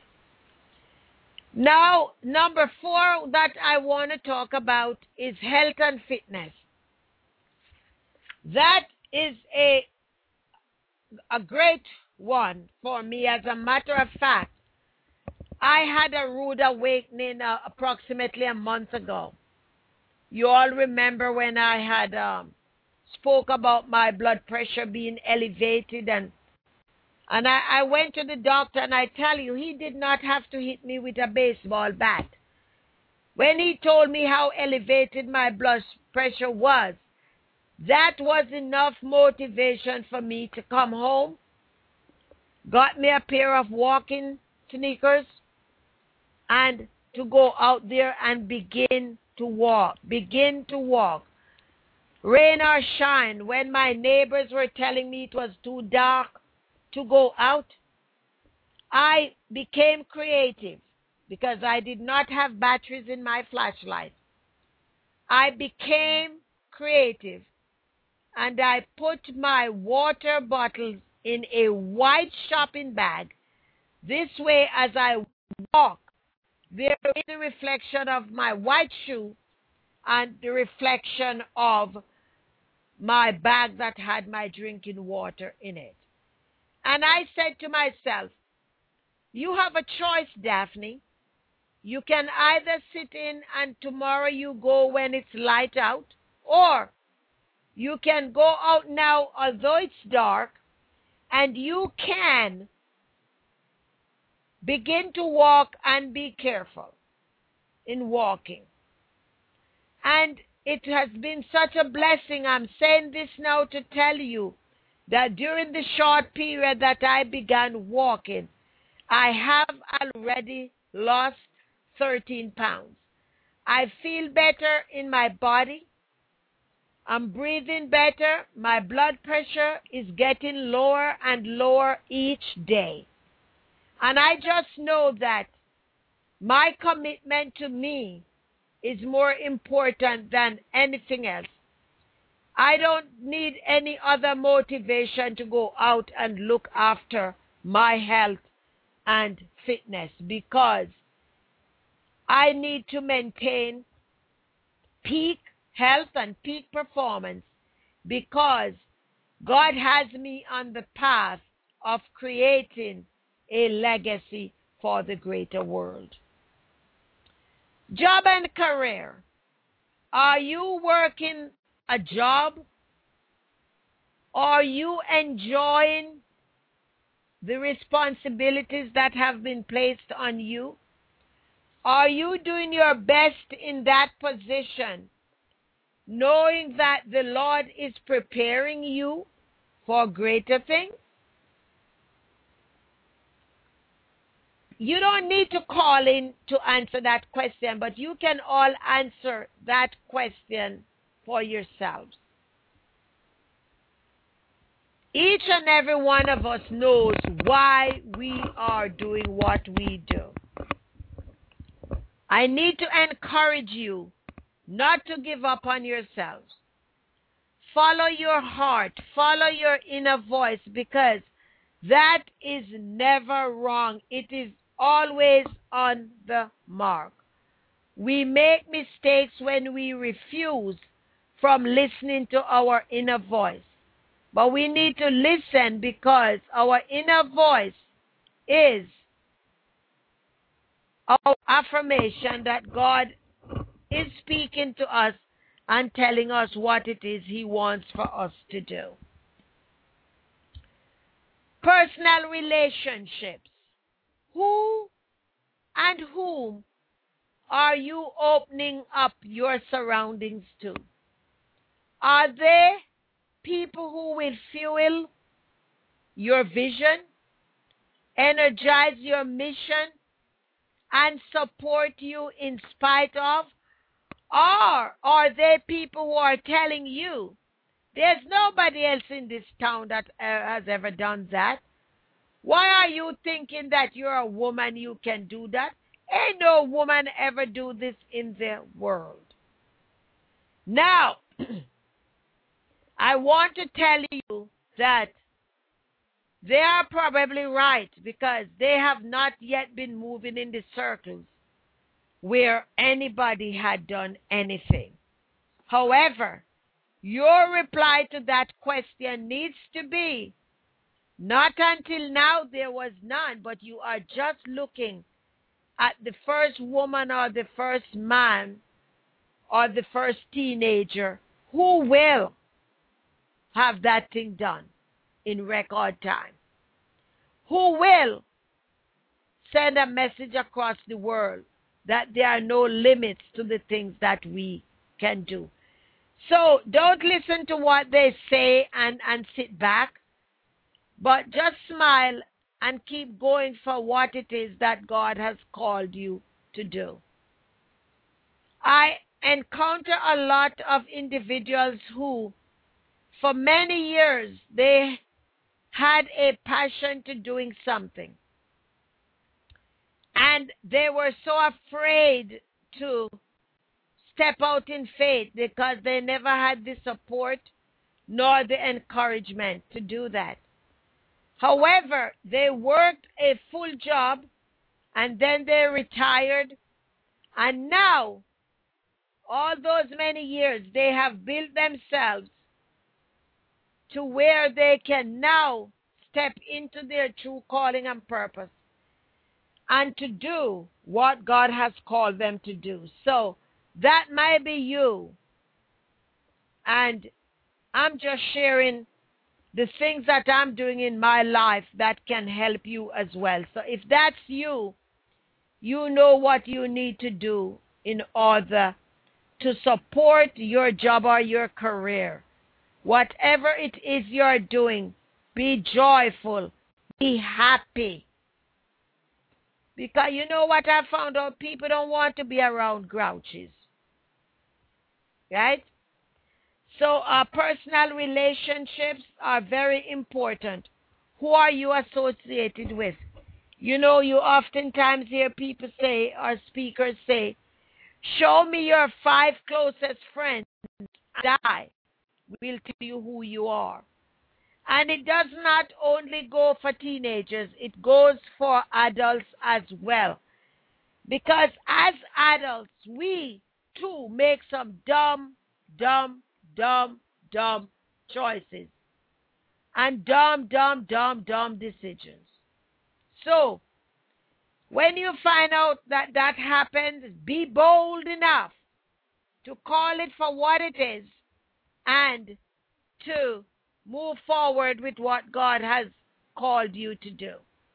C: Now, number 4 that I want to talk about is health and fitness. That is a great one for me. As a matter of fact, I had a rude awakening approximately a month ago. You all remember when I had spoke about my blood pressure being elevated, and I went to the doctor, and I tell you, he did not have to hit me with a baseball bat. When he told me how elevated my blood pressure was, that was enough motivation for me to come home, got me a pair of walking sneakers, and to go out there and begin to walk. Rain or shine, when my neighbors were telling me it was too dark to go out, I became creative because I did not have batteries in my flashlight. I became creative, and I put my water bottles in a white shopping bag. This way, as I walk, there is the reflection of my white shoe and the reflection of my bag that had my drinking water in it. And I said to myself, you have a choice, Daphne. You can either sit in and tomorrow you go when it's light out, or you can go out now although it's dark, and you can begin to walk and be careful in walking. And it has been such a blessing. I'm saying this now to tell you that during the short period that I began walking, I have already lost 13 pounds. I feel better in my body. I'm breathing better. My blood pressure is getting lower and lower each day. And I just know that my commitment to me is more important than anything else. I don't need any other motivation to go out and look after my health and fitness, because I need to maintain peak health and peak performance, because God has me on the path of creating a legacy for the greater world. Job and career. Are you working a job? Are you enjoying the responsibilities that have been placed on you? Are you doing your best in that position, knowing that the Lord is preparing you for greater things? You don't need to call in to answer that question, but you can all answer that question for yourselves. Each and every one of us knows why we are doing what we do. I need to encourage you not to give up on yourselves. Follow your heart, follow your inner voice, because that is never wrong. It is always on the mark. We make mistakes when we refuse from listening to our inner voice. But we need to listen, because our inner voice is our affirmation that God is speaking to us and telling us what it is He wants for us to do. Personal relationships. Who and whom are you opening up your surroundings to? Are they people who will fuel your vision, energize your mission, and support you in spite of? Or are they people who are telling you, there's nobody else in this town that has ever done that? Why are you thinking that you're a woman, you can do that? Ain't no woman ever do this in the world. Now, I want to tell you that they are probably right, because they have not yet been moving in the circles where anybody had done anything. However, your reply to that question needs to be, not until now there was none, but you are just looking at the first woman or the first man or the first teenager who will have that thing done in record time, who will send a message across the world that there are no limits to the things that we can do. So don't listen to what they say and sit back, but just smile and keep going for what it is that God has called you to do. I encounter a lot of individuals who, for many years, they had a passion to doing something. And they were so afraid to step out in faith because they never had the support nor the encouragement to do that. However, they worked a full job and then they retired. And now, all those many years, they have built themselves to where they can now step into their true calling and purpose and to do what God has called them to do. So that might be you. And I'm just sharing the things that I'm doing in my life that can help you as well. So if that's you, you know what you need to do in order to support your job or your career. Whatever it is you're doing, be joyful, be happy. Because you know what I found out? People don't want to be around grouches. Right? So personal relationships are very important. Who are you associated with? You know, you oftentimes hear people say, or speakers say, show me your 5 closest friends and I will tell you who you are. And it does not only go for teenagers, it goes for adults as well. Because as adults, we too make some dumb choices and dumb decisions. So, when you find out that that happens, be bold enough to call it for what it is and to move forward with what God has called you to do.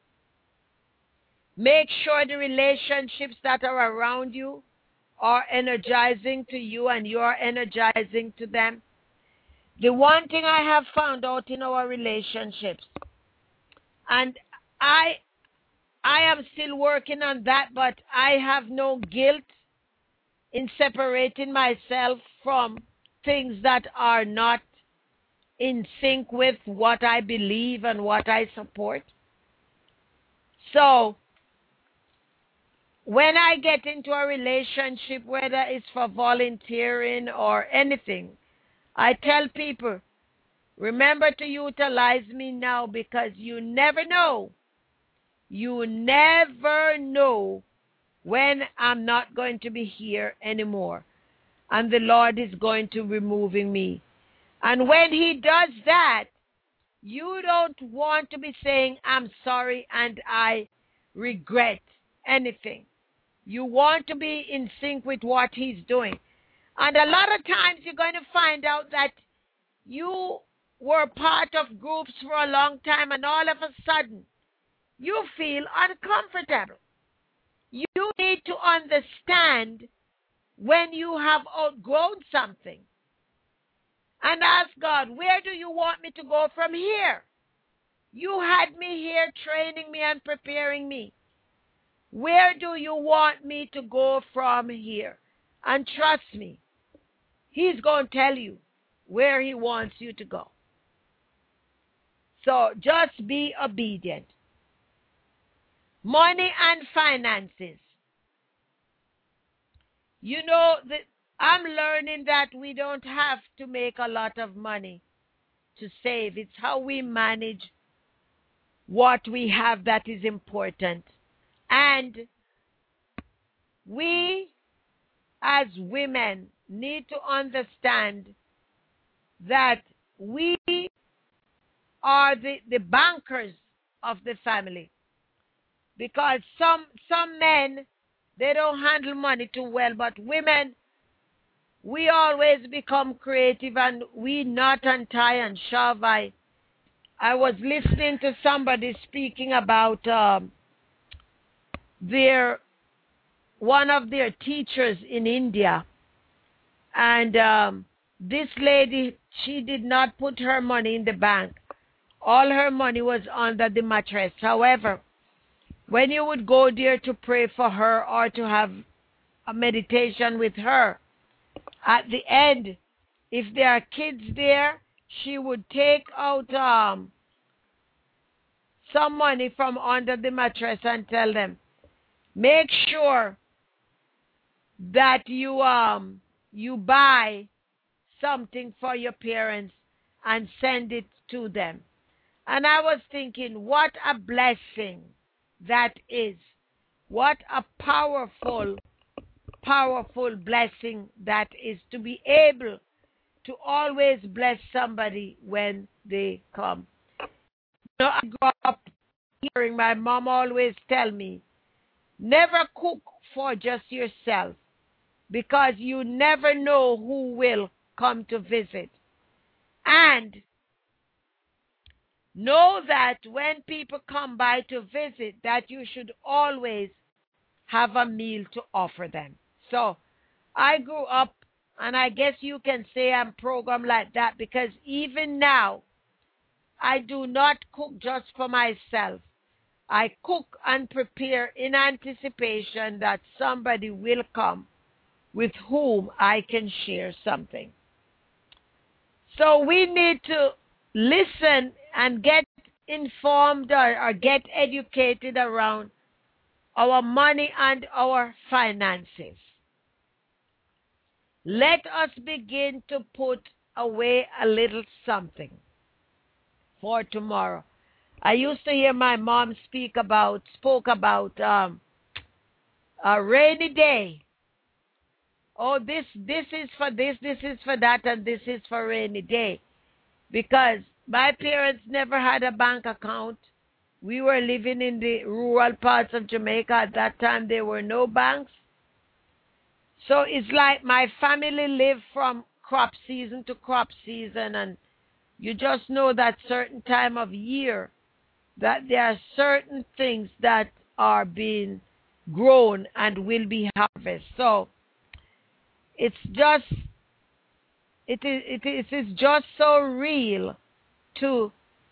C: Make sure the relationships that are around you are energizing to you and you are energizing to them. The one thing I have found out in our relationships, and I am still working on that, but I have no guilt in separating myself from things that are not in sync with what I believe and what I support. So, when I get into a relationship, whether it's for volunteering or anything, I tell people, remember to utilize me now, because you never know. You never know when I'm not going to be here anymore, and the Lord is going to removing me. And when he does that, you don't want to be saying, I'm sorry and I regret anything. You want to be in sync with what he's doing. And a lot of times you're going to find out that you were part of groups for a long time, and all of a sudden you feel uncomfortable. You need to understand when you have outgrown something and ask God, where do you want me to go from here? You had me here training me and preparing me. Where do you want me to go from here? And trust me, he's going to tell you where he wants you to go. So just be obedient. Money and finances. You know, I'm learning that we don't have to make a lot of money to save. It's how we manage what we have that is important. And we, as women, need to understand that we are the bankers of the family. Because some men, they don't handle money too well, but women, we always become creative, and we knot and tie and shove. I was listening to somebody speaking about one of their teachers in India, and this lady, she did not put her money in the bank. All her money was under the mattress. However, when you would go there to pray for her or to have a meditation with her, at the end, if there are kids there, she would take out some money from under the mattress and tell them, make sure that you buy something for your parents and send it to them. And I was thinking, what a blessing that is. What a powerful, powerful blessing that is, to be able to always bless somebody when they come. You know, I grew up hearing my mom always tell me, never cook for just yourself, because you never know who will come to visit. And know that when people come by to visit, that you should always have a meal to offer them. So I grew up, and I guess you can say I'm programmed like that, because even now, I do not cook just for myself. I cook and prepare in anticipation that somebody will come with whom I can share something. So we need to listen and get informed or get educated around our money and our finances. Let us begin to put away a little something for tomorrow. I used to hear my mom spoke about a rainy day. Oh, this is for this is for that, and this is for rainy day. Because my parents never had a bank account. We were living in the rural parts of Jamaica. At that time, there were no banks. So it's like my family lived from crop season to crop season, and you just know that certain time of year that there are certain things that are being grown and will be harvested. So it is just so real to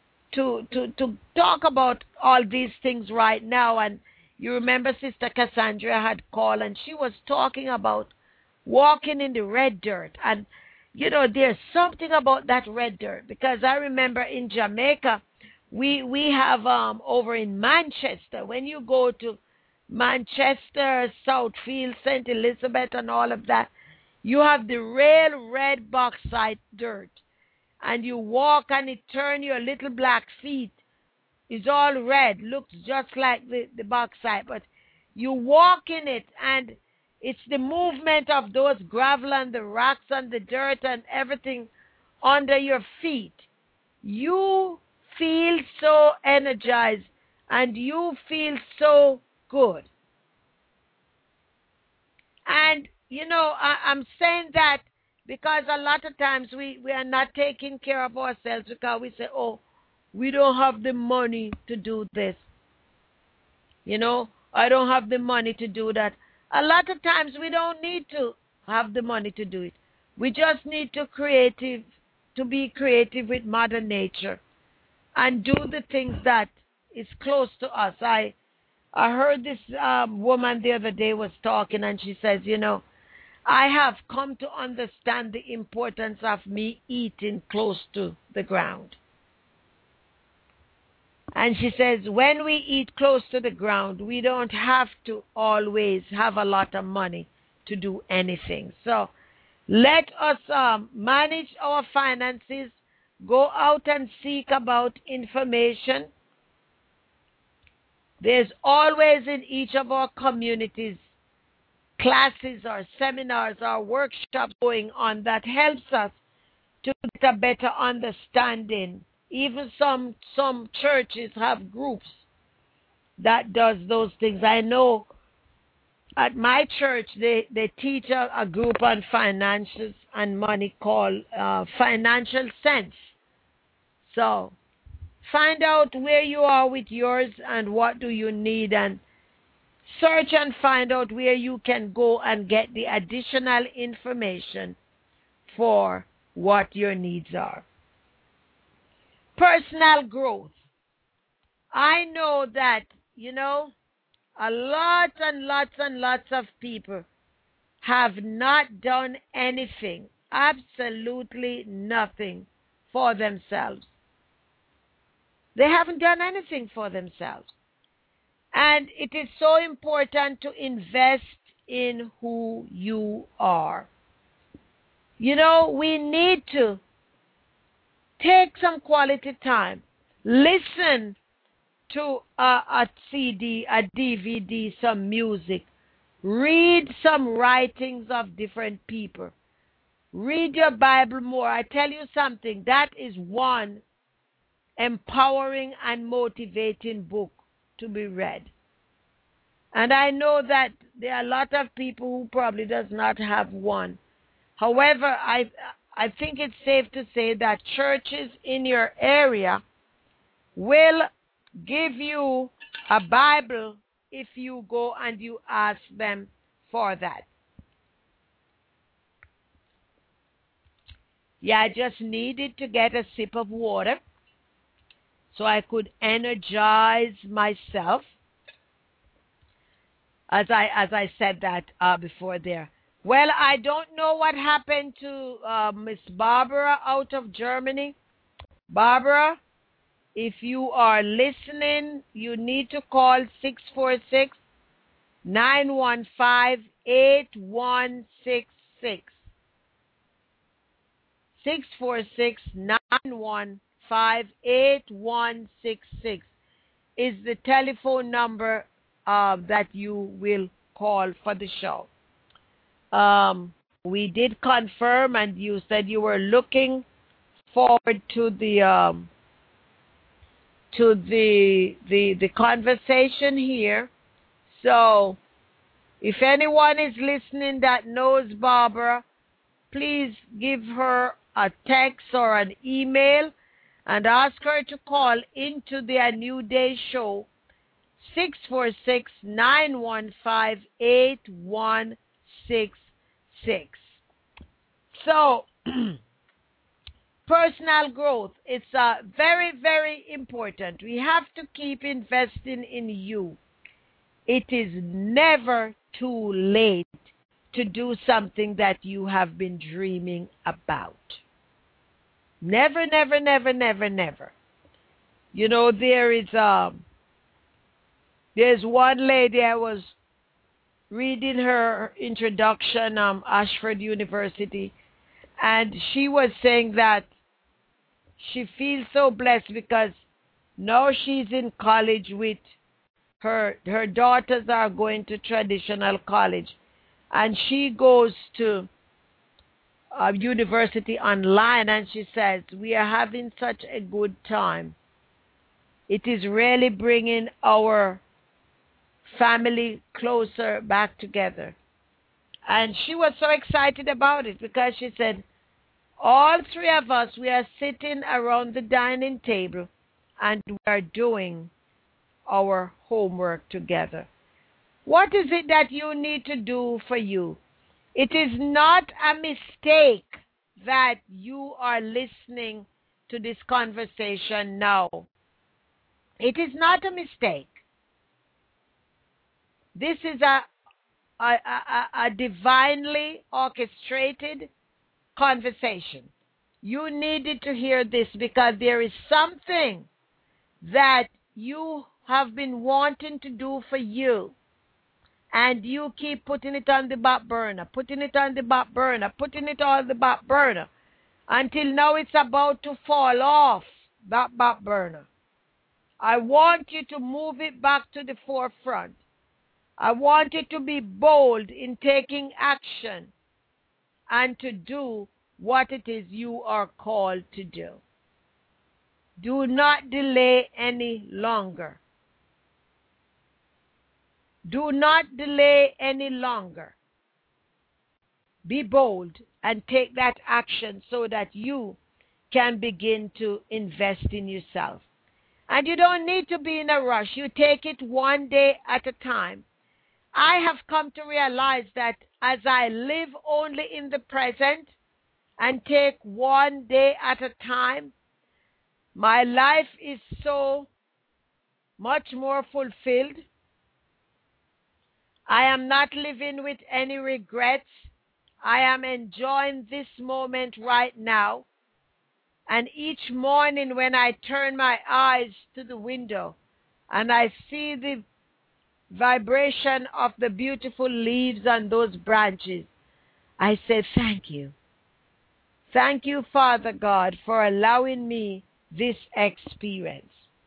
C: talk about all these things right now. And you remember Sister Cassandra had called, and she was talking about walking in the red dirt. And you know, there's something about that red dirt, because I remember in Jamaica, we have over in Manchester, when you go to Manchester, Southfield, St. Elizabeth, and all of that. You have the real red bauxite dirt. And you walk and it turns your little black feet. It's all red, looks just like the bauxite. But you walk in it and it's the movement of those gravel and the rocks and the dirt and everything under your feet. You feel so energized and you feel so good. And, I'm saying that because a lot of times we are not taking care of ourselves because we say, oh, we don't have the money to do this. I don't have the money to do that. A lot of times we don't need to have the money to do it. We just need to be creative with Mother Nature and do the things that is close to us. I heard this woman the other day was talking and she says, I have come to understand the importance of me eating close to the ground. And she says, when we eat close to the ground, we don't have to always have a lot of money to do anything. So let us manage our finances, go out and seek about information. There's always in each of our communities classes or seminars or workshops going on that helps us to get a better understanding. Even some churches have groups that does those things. I know at my church they teach a group on finances and money called Financial Sense. So find out where you are with yours and what do you need, and search and find out where you can go and get the additional information for what your needs are. Personal growth. I know that, a lot and lots and lots of people have not done anything, absolutely nothing for themselves. They haven't done anything for themselves. And it is so important to invest in who you are. We need to take some quality time. Listen to a CD, a DVD, some music. Read some writings of different people. Read your Bible more. I tell you something, that is one empowering and motivating book to be read. And I know that there are a lot of people who probably does not have one. However, I think it's safe to say that churches in your area will give you a Bible if you go and you ask them for that. Yeah, I just needed to get a sip of water so I could energize myself. As I said that before there. Well, I don't know what happened to Miss Barbara out of Germany. Barbara, if you are listening, you need to call 646-915-8166. 646-915-8166 is the telephone number that you will call for the show. We did confirm, and you said you were looking forward to the conversation here. So, if anyone is listening that knows Barbara, please give her a text or an email and ask her to call into the A New Day show, 646-915-8166. So, personal growth, it's very, very important. We have to keep investing in you. It is never too late to do something that you have been dreaming about. Never, never, never, never, never. There is There's one lady I was reading her introduction, Ashford University, and she was saying that she feels so blessed because now she's in college with her daughters are going to traditional college, and she goes to university online, and she says, we are having such a good time. It is really bringing our family closer back together. And she was so excited about it because she said, all three of us, we are sitting around the dining table and we are doing our homework together. What is it that you need to do for you? It is not a mistake that you are listening to this conversation now. It is not a mistake. This is a divinely orchestrated conversation. You needed to hear this because there is something that you have been wanting to do for you, and you keep putting it on the back burner, putting it on the back burner, putting it on the back burner, until now it's about to fall off that back burner. I want you to move it back to the forefront. I want you to be bold in taking action and to do what it is you are called to do. Do not delay any longer. Do not delay any longer. Be bold and take that action so that you can begin to invest in yourself. And you don't need to be in a rush. You take it one day at a time. I have come to realize that as I live only in the present and take one day at a time, my life is so much more fulfilled. I am not living with any regrets. I am enjoying this moment right now. And each morning when I turn my eyes to the window and I see the vibration of the beautiful leaves on those branches, I say thank you. Thank you, Father God, for allowing me this experience.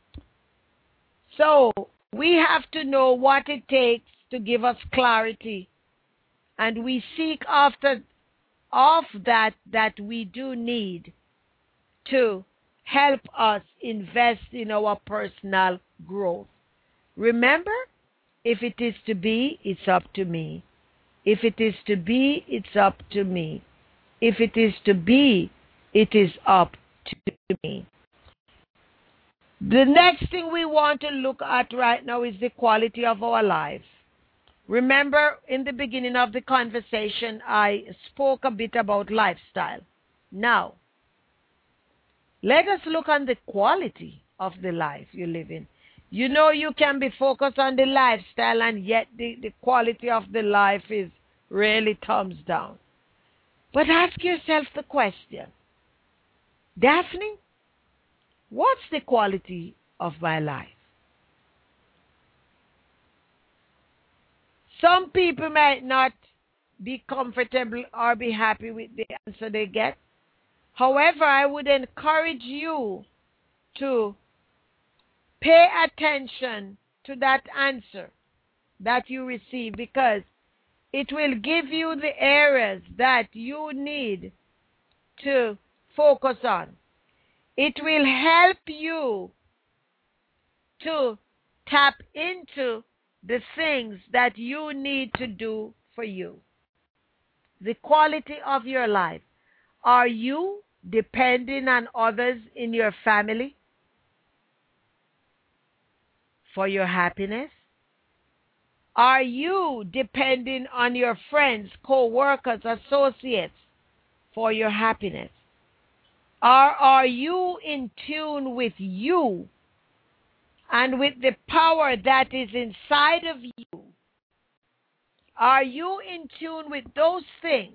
C: So we have to know what it takes to give us clarity, and we seek after of that we do need to help us invest in our personal growth. Remember, if it is to be, it's up to me. If it is to be, it's up to me. If it is to be, it is up to me. The next thing we want to look at right now is the quality of our life. Remember, in the beginning of the conversation, I spoke a bit about lifestyle. Now, let us look on the quality of the life you live in. You know, you can be focused on the lifestyle and yet the quality of the life is really thumbs down. But ask yourself the question, Daphne, what's the quality of my life? Some people might not be comfortable or be happy with the answer they get. However, I would encourage you to pay attention to that answer that you receive, because it will give you the areas that you need to focus on. It will help you to tap into the things that you need to do for you. The quality of your life. Are you depending on others in your family for your happiness? Are you depending on your friends, co-workers, associates for your happiness? Or are you in tune with you and with the power that is inside of you? Are you in tune with those things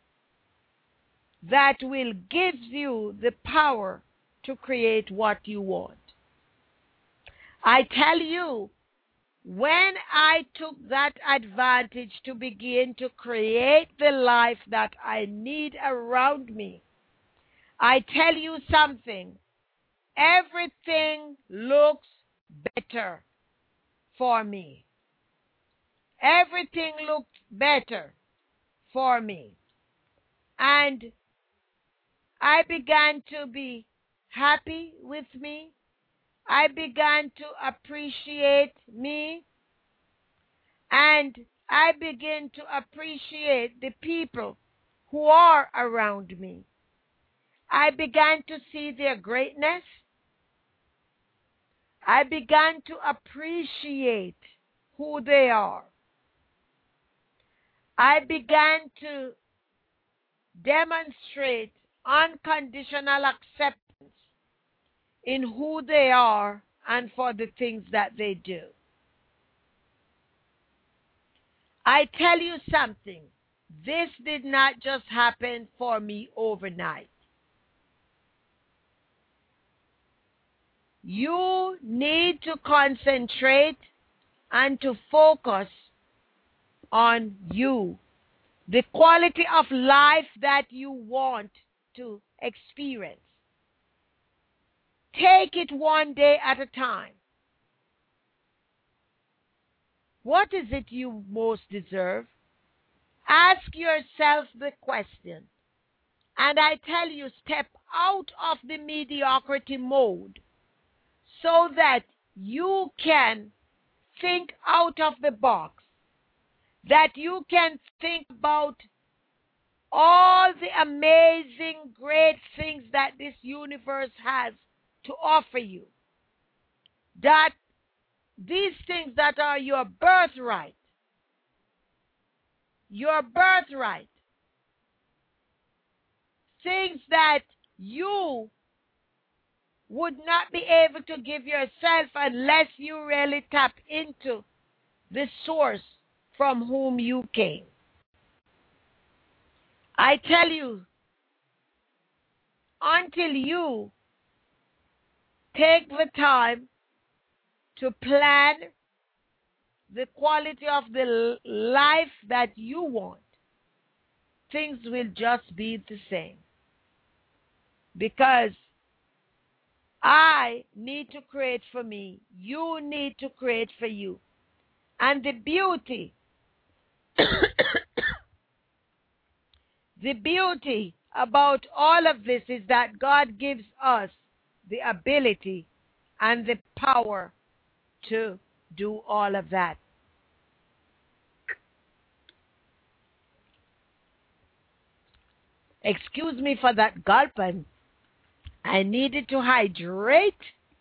C: that will give you the power to create what you want? I tell you, when I took that advantage to begin to create the life that I need around me, I tell you something, everything looks better for me. Everything looked better for me. And I began to be happy with me. I began to appreciate me. And I begin to appreciate the people who are around me. I began to see their greatness. I began to appreciate who they are. I began to demonstrate unconditional acceptance in who they are and for the things that they do. I tell you something, this did not just happen for me overnight. You need to concentrate and to focus on you, the quality of life that you want to experience. Take it one day at a time. What is it you most deserve? Ask yourself the question. And I tell you, step out of the mediocrity mode so that you can think out of the box, that you can think about all the amazing, great things that this universe has to offer you. That these things that are your birthright, things that you would not be able to give yourself unless you really tap into the source from whom you came. I tell you, until you take the time to plan the quality of the life that you want, things will just be the same. Because I need to create for me, you need to create for you. And the beauty, the beauty about all of this is that God gives us the ability and the power to do all of that. Excuse me for that gulp, and I needed to hydrate.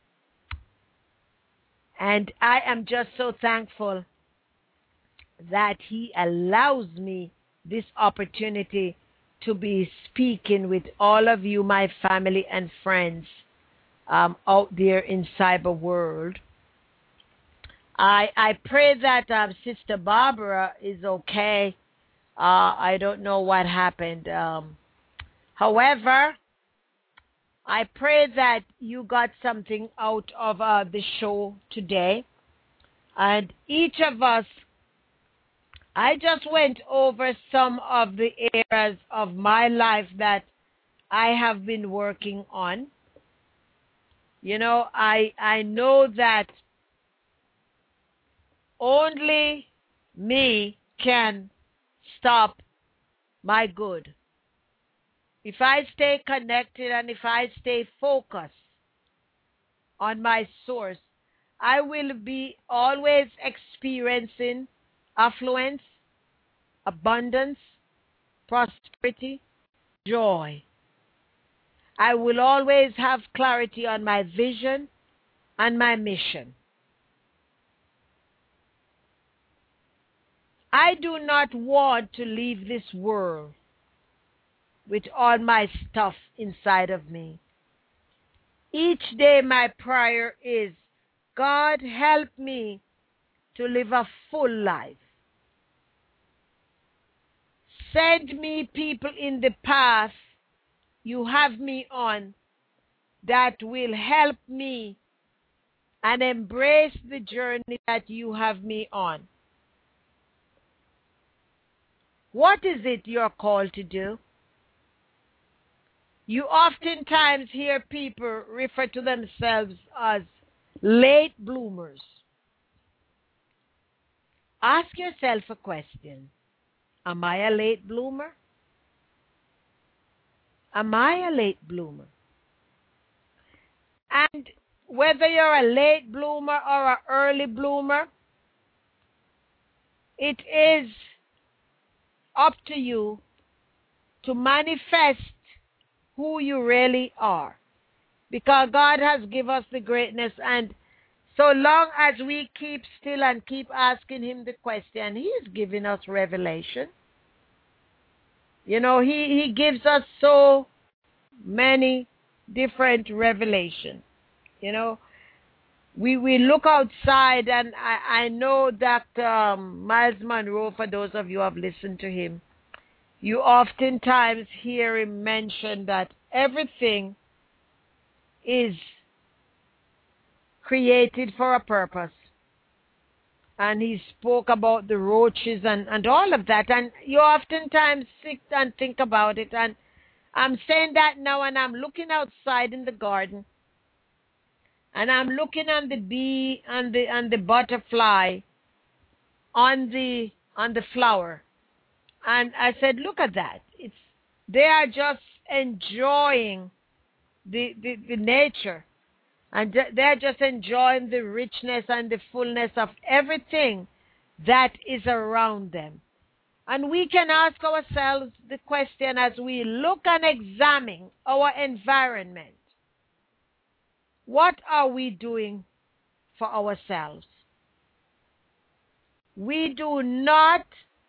C: And I am just so thankful that He allows me this opportunity to be speaking with all of you, my family and friends out there in cyber world. I pray that Sister Barbara is okay. I don't know what happened. However, I pray that you got something out of the show today. And each of us, I just went over some of the areas of my life that I have been working on. You know, I know that only me can stop my good. If I stay connected and if I stay focused on my source, I will be always experiencing affluence, abundance, prosperity, joy. I will always have clarity on my vision and my mission. I do not want to leave this world with all my stuff inside of me. Each day my prayer is, God, help me to live a full life. Send me people in the path you have me on that will help me and embrace the journey that you have me on. What is it you're called to do? You oftentimes hear people refer to themselves as late bloomers. Ask yourself a question. Am I a late bloomer? Am I a late bloomer? And whether you're a late bloomer or an early bloomer, it is up to you to manifest who you really are. Because God has given us the greatness, and so long as we keep still and keep asking Him the question, He is giving us revelation. You know, He gives us so many different revelations. You know, we look outside, and I know that Miles Monroe, for those of you who have listened to him, you oftentimes hear him mention that everything is created for a purpose. And he spoke about the roaches and all of that. And you oftentimes sit and think about it. And I'm saying that now, and I'm looking outside in the garden. And I'm looking on the bee and the butterfly on the flower. And I said, look at that. They are just enjoying the nature. And they're just enjoying the richness and the fullness of everything that is around them. And we can ask ourselves the question as we look and examine our environment. What are we doing for ourselves? We do not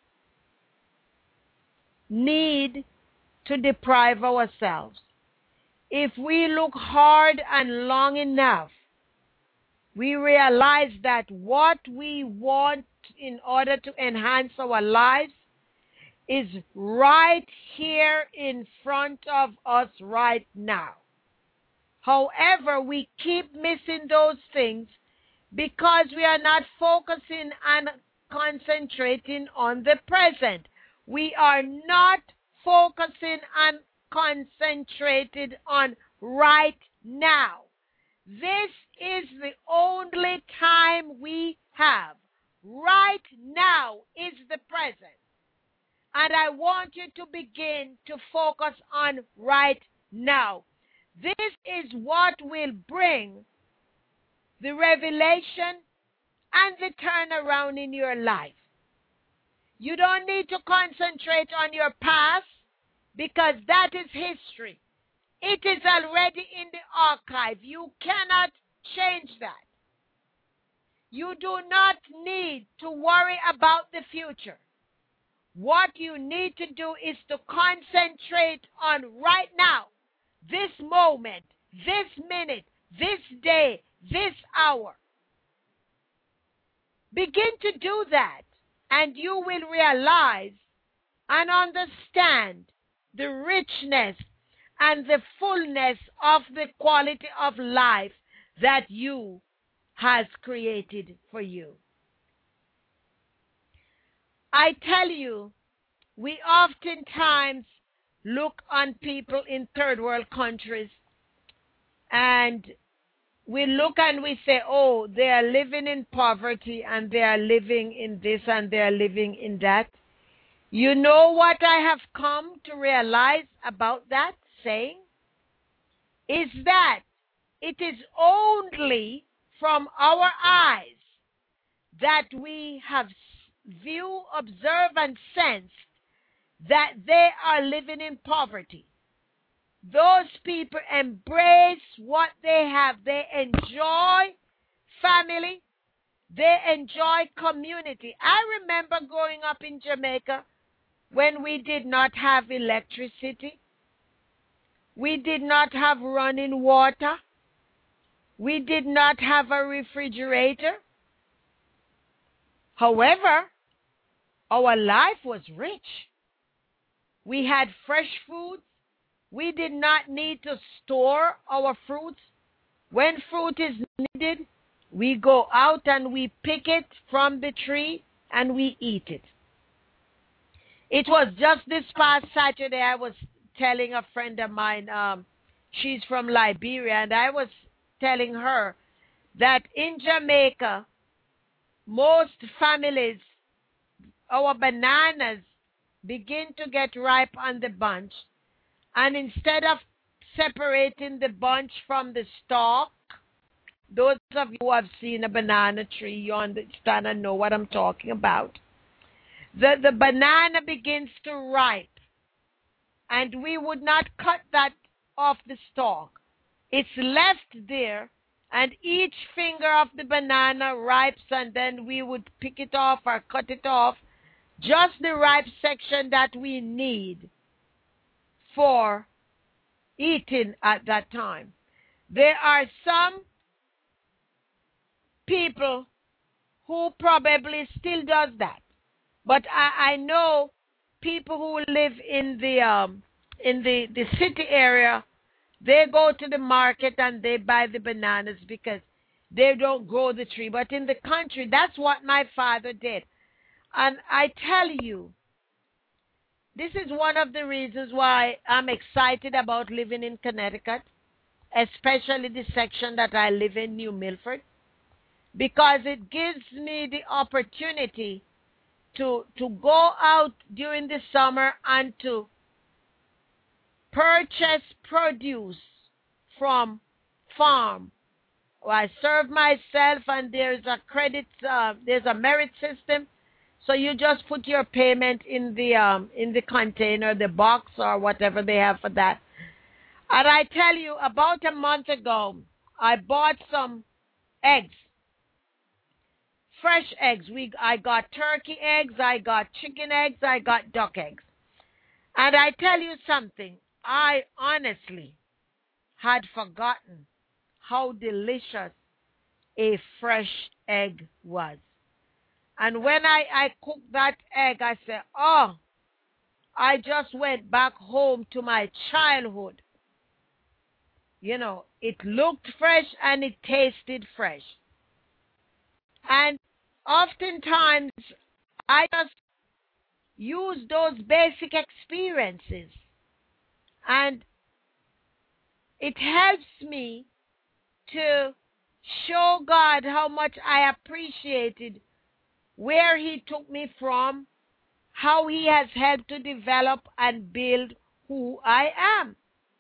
C: need to deprive ourselves. If we look hard and long enough, we realize that what we want in order to enhance our lives is right here in front of us right now. However, we keep missing those things because we are not focusing and concentrating on the present. We are not focusing and concentrated on right now. This is the only time we have. Right now is the present. And I want you to begin to focus on right now. This is what will bring the revelation and the turnaround in your life. You don't need to concentrate on your past because that is history. It is already in the archive. You cannot change that. You do not need to worry about the future. What you need to do is to concentrate on right now, this moment, this minute, this day, this hour. Begin to do that, and you will realize and understand the richness and the fullness of the quality of life that you has created for you. I tell you, we oftentimes look on people in third world countries and we look and we say, oh, they are living in poverty and they are living in this and they are living in that. You know what I have come to realize about that saying? Is that it is only from our eyes that we have view, observe, and sense that they are living in poverty. Those people embrace what they have. They enjoy family. They enjoy community. I remember growing up in Jamaica when we did not have electricity. We did not have running water. We did not have a refrigerator. However, our life was rich. We had fresh food. We did not need to store our fruits. When fruit is needed, We go out and we pick it from the tree and we eat it. It was just this past Saturday I was telling a friend of mine, she's from Liberia, and I was telling her that in Jamaica, most families, our bananas begin to get ripe on the bunch, and instead of separating the bunch from the stalk, those of you who have seen a banana tree, you understand and know what I'm talking about. The banana begins to ripe, and we would not cut that off the stalk. It's left there, and each finger of the banana ripes, and then we would pick it off or cut it off, just the ripe section that we need for eating at that time. There are some people who probably still does that, but I know people who live in the city area. They go to the market and they buy the bananas because they don't grow the tree. But in the country, that's what my father did. And I tell you, this is one of the reasons why I'm excited about living in Connecticut, especially the section that I live in, New Milford, because it gives me the opportunity to go out during the summer and to purchase produce from farm. I serve myself, and there's a credit, there's a merit system. So you just put your payment in the container, the box, or whatever they have for that. And I tell you, about a month ago, I bought some eggs, fresh eggs. I got turkey eggs, I got chicken eggs, I got duck eggs. And I tell you something, I honestly had forgotten how delicious a fresh egg was. And when I cooked that egg, I said, oh, I just went back home to my childhood. You know, it looked fresh and it tasted fresh. And oftentimes, I just use those basic experiences. And it helps me to show God how much I appreciated where He took me from, how He has helped to develop and build who I am.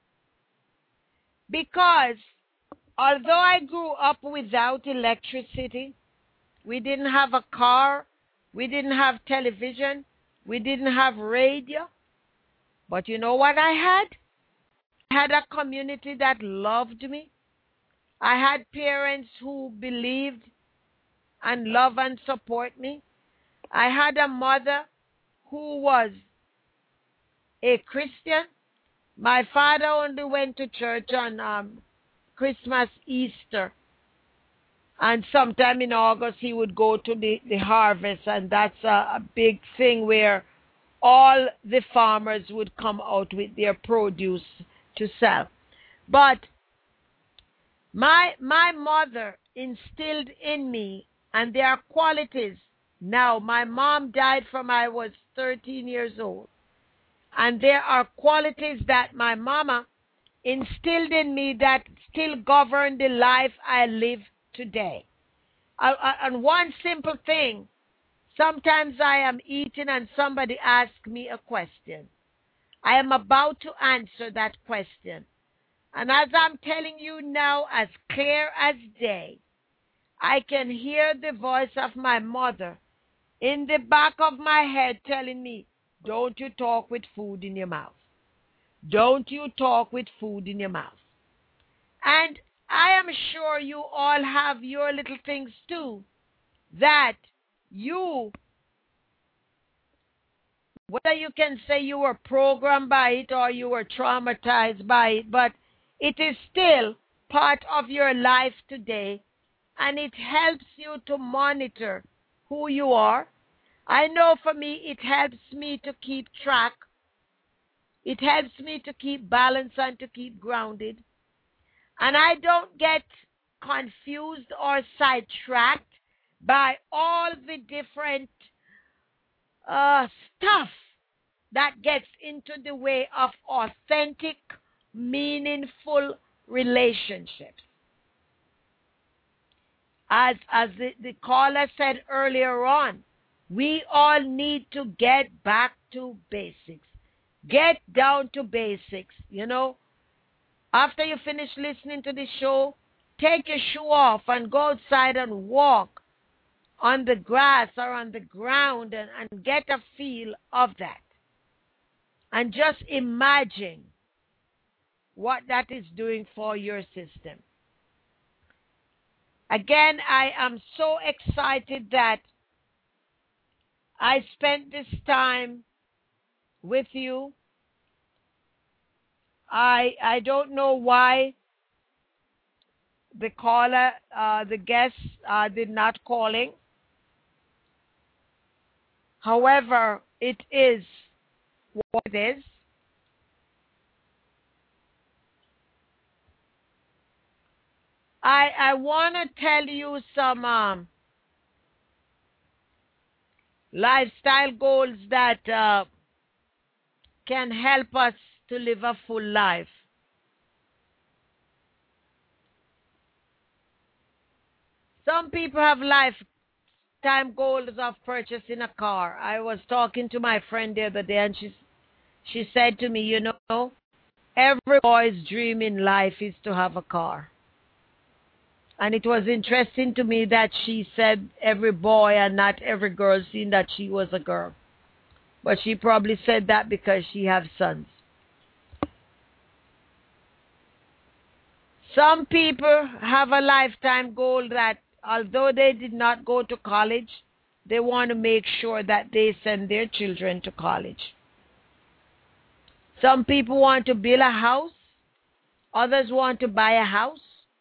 C: Because although I grew up without electricity, we didn't have a car, we didn't have television, we didn't have radio, but you know what I had? I had a community that loved me. I had parents who believed and love and support me. I had a mother who was a Christian. My father only went to church on Christmas, Easter, and sometime in August he would go to the harvest, and that's a big thing where all the farmers would come out with their produce to sell. But my mother instilled in me, and there are qualities. Now, my mom died from I was 13 years old. And there are qualities that my mama instilled in me that still govern the life I live today. And one simple thing, sometimes I am eating and somebody asks me a question. I am about to answer that question. And as I'm telling you now, as clear as day, I can hear the voice of my mother in the back of my head telling me, don't you talk with food in your mouth. Don't you talk with food in your mouth. And I am sure you all have your little things too, that you, whether you can say you were programmed by it or you were traumatized by it, but it is still part of your life today, and it helps you to monitor who you are. I know for me, it helps me to keep track. It helps me to keep balance and to keep grounded. And I don't get confused or sidetracked by all the different stuff that gets into the way of authentic, meaningful relationships. As the caller said earlier on, we all need to get back to basics. Get down to basics, you know. After you finish listening to the show, take your shoe off and go outside and walk on the grass or on the ground and get a feel of that. And just imagine what that is doing for your system. Again, I am so excited that I spent this time with you. I don't know why the caller, the guests did not calling. However, it is what it is. I want to tell you some lifestyle goals that can help us to live a full life. Some people have lifetime goals of purchasing a car. I was talking to my friend the other day, and she said to me, you know, every boy's dream in life is to have a car. And it was interesting to me that she said every boy and not every girl, seeing that she was a girl. But she probably said that because she has sons. Some people have a lifetime goal that although they did not go to college, they want to make sure that they send their children to college. Some people want to build a house. Others want to buy a house.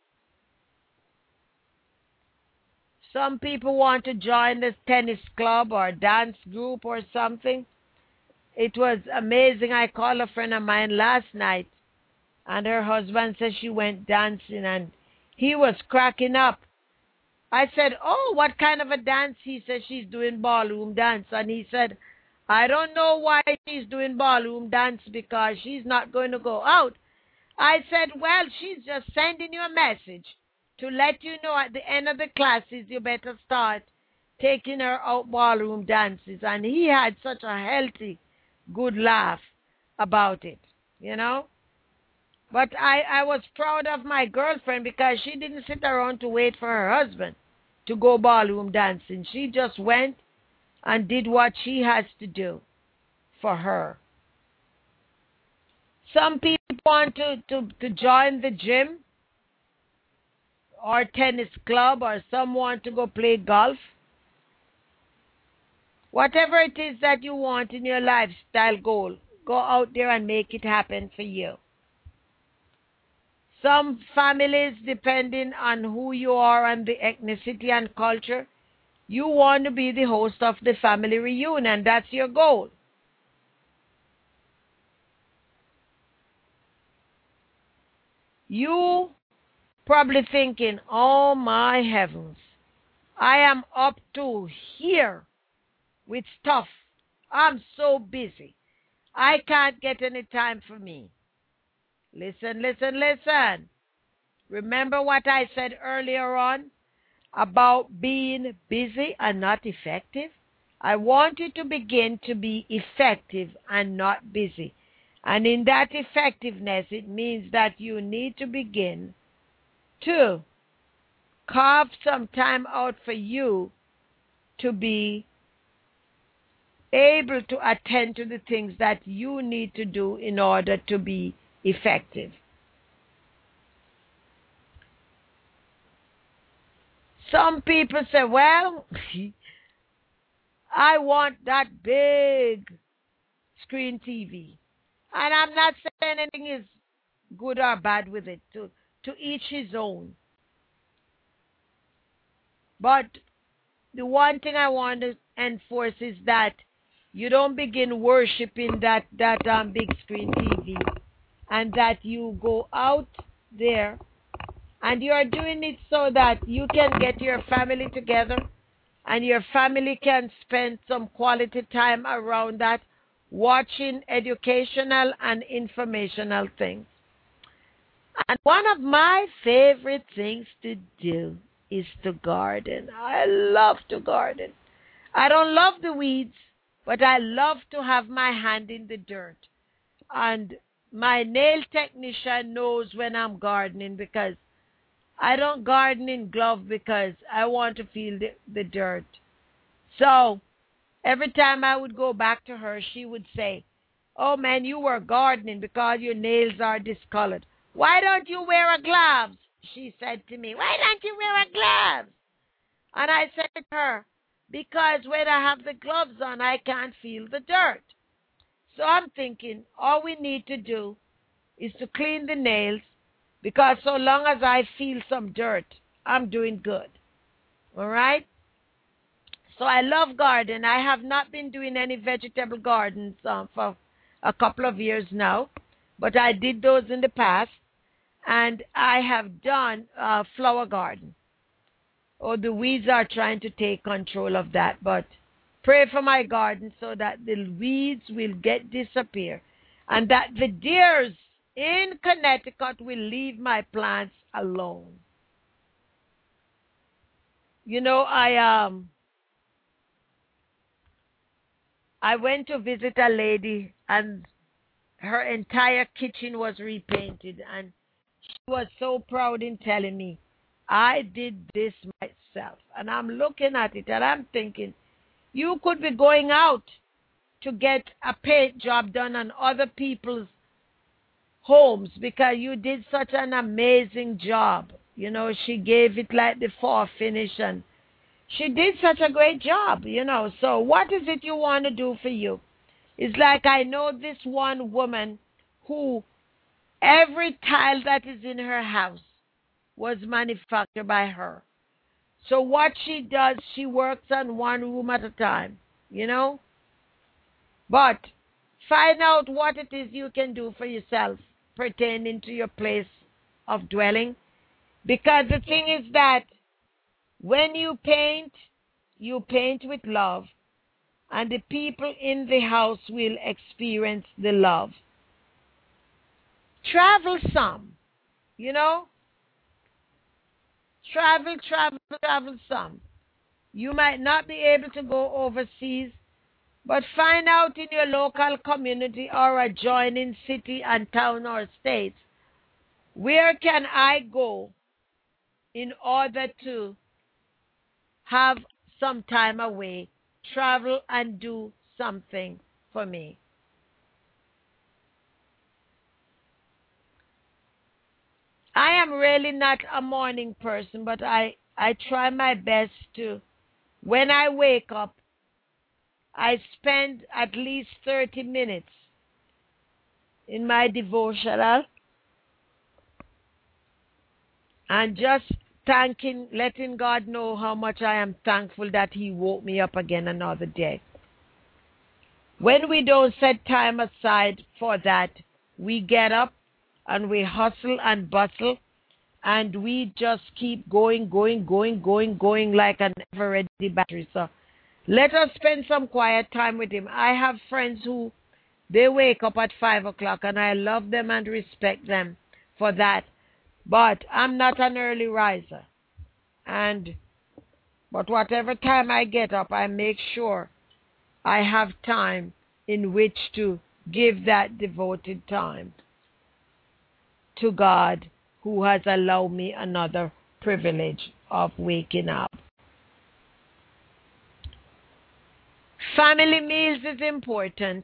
C: Some people want to join the tennis club or dance group or something. It was amazing. I called a friend of mine last night, and her husband said she went dancing, and he was cracking up. I said, oh, what kind of a dance? He said, she's doing ballroom dance. And he said, I don't know why she's doing ballroom dance, because she's not going to go out. I said, well, she's just sending you a message to let you know at the end of the classes you better start taking her out ballroom dances. And he had such a healthy, good laugh about it, you know. But I was proud of my girlfriend because she didn't sit around to wait for her husband to go ballroom dancing. She just went and did what she has to do for her. Some people want to join the gym or tennis club, or some want to go play golf. Whatever it is that you want in your lifestyle goal, go out there and make it happen for you. Some families, depending on who you are and the ethnicity and culture, you want to be the host of the family reunion. That's your goal. You probably thinking, oh my heavens, I am up to here with stuff. I'm so busy. I can't get any time for me. Listen, listen, listen. Remember what I said earlier on about being busy and not effective? I want you to begin to be effective and not busy. And in that effectiveness, it means that you need to begin to carve some time out for you to be able to attend to the things that you need to do in order to be effective. Some people say, well, I want that big screen TV. And I'm not saying anything is good or bad with it. To each his own. But the one thing I want to enforce is that you don't begin worshiping that big screen TV, and that you go out there And you are doing it so that you can get your family together and your family can spend some quality time around that, watching educational and informational things. And one of my favorite things to do is to garden. I love to garden. I don't love the weeds, but I love to have my hand in the dirt. And my nail technician knows when I'm gardening, because I don't garden in glove because I want to feel the dirt. So every time I would go back to her, she would say, "Oh man, you were gardening because your nails are discolored. Why don't you wear a gloves?" She said to me, "Why don't you wear a gloves?" And I said to her, "Because when I have the gloves on, I can't feel the dirt." So I'm thinking all we need to do is to clean the nails, because so long as I feel some dirt, I'm doing good. All right? So I love garden. I have not been doing any vegetable gardens for a couple of years now, but I did those in the past, and I have done a flower garden. Oh, the weeds are trying to take control of that, but pray for my garden so that the weeds will disappear, and that the deers in Connecticut will leave my plants alone. You know, I went to visit a lady, and her entire kitchen was repainted, and she was so proud in telling me, "I did this myself." And I'm looking at it and I'm thinking, you could be going out to get a paint job done on other people's homes because you did such an amazing job. You know, she gave it like the fall finish, and she did such a great job, you know. So what is it you want to do for you? It's like I know this one woman who every tile that is in her house was manufactured by her. So what she does, she works on one room at a time, you know. But find out what it is you can do for yourself pertaining to your place of dwelling. Because the thing is that when you paint with love, and the people in the house will experience the love. Travel some, you know. Travel some. You might not be able to go overseas, but find out in your local community or adjoining city and town or state, where can I go in order to have some time away, travel and do something for me. I am really not a morning person, but I try my best to, when I wake up, I spend at least 30 minutes in my devotional and just letting God know how much I am thankful that He woke me up again another day. When we don't set time aside for that, we get up and we hustle and bustle, and we just keep going like a never-ready battery. So let us spend some quiet time with Him. I have friends who, they wake up at 5 o'clock, and I love them and respect them for that. But I'm not an early riser. But whatever time I get up, I make sure I have time in which to give that devoted time to God, who has allowed me another privilege of waking up. Family meals is important.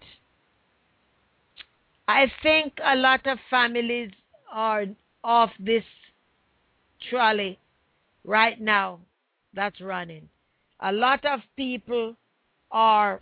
C: I think a lot of families are off this trolley right now that's running. A lot of people are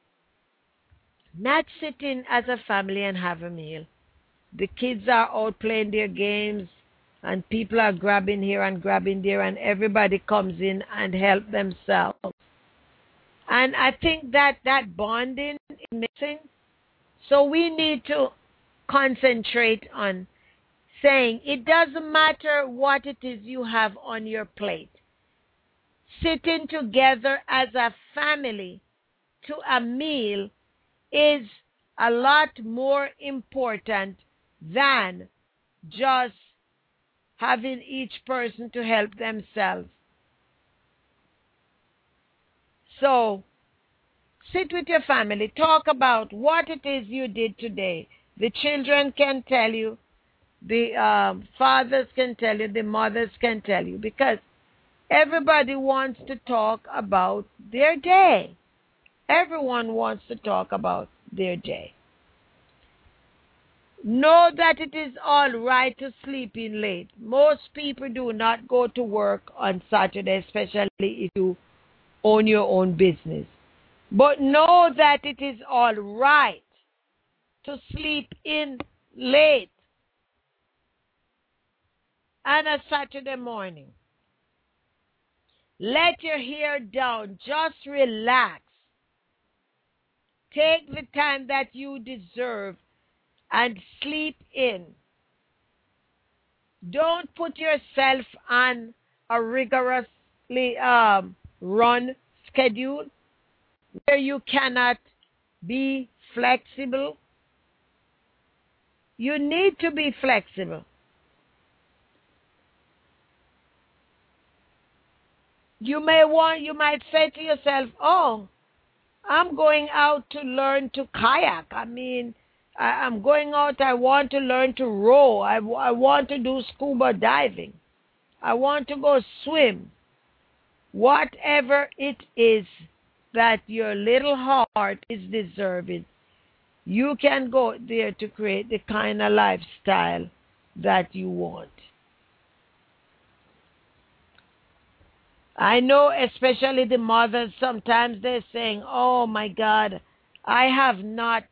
C: not sitting as a family and have a meal. The kids are out playing their games, and people are grabbing here and grabbing there, and everybody comes in and help themselves. And I think that bonding is missing. So we need to concentrate on saying it doesn't matter what it is you have on your plate. Sitting together as a family to a meal is a lot more important than just having each person to help themselves. So, sit with your family. Talk about what it is you did today. The children can tell you. The fathers can tell you. The mothers can tell you. Because everybody wants to talk about their day. Everyone wants to talk about their day. Know that it is all right to sleep in late. Most people do not go to work on Saturday, especially if you own your own business. But know that it is all right to sleep in late on a Saturday morning. Let your hair down. Just relax. Take the time that you deserve and sleep in. Don't put yourself on a rigorously run schedule where you cannot be flexible. You need to be flexible. You might say to yourself, oh, I'm going out to learn to kayak. I'm going out, I want to learn to row. I want to do scuba diving. I want to go swim. Whatever it is that your little heart is deserving, you can go there to create the kind of lifestyle that you want. I know especially the mothers, sometimes they're saying, oh my God, I have not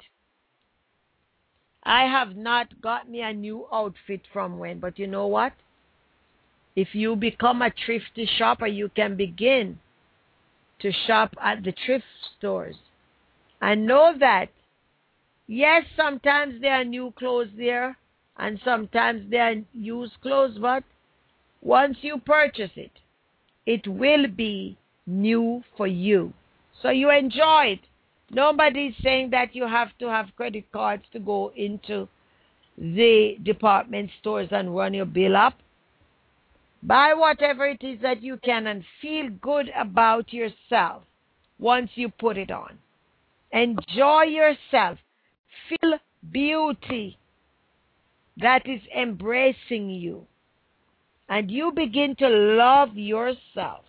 C: got me a new outfit from when. But you know what? If you become a thrifty shopper, you can begin to shop at the thrift stores. And know that, yes, sometimes there are new clothes there, and sometimes there are used clothes, but once you purchase it, it will be new for you. So you enjoy it. Nobody's saying that you have to have credit cards to go into the department stores and run your bill up. Buy whatever it is that you can and feel good about yourself once you put it on. Enjoy yourself. Feel beauty that is embracing you. And you begin to love yourself.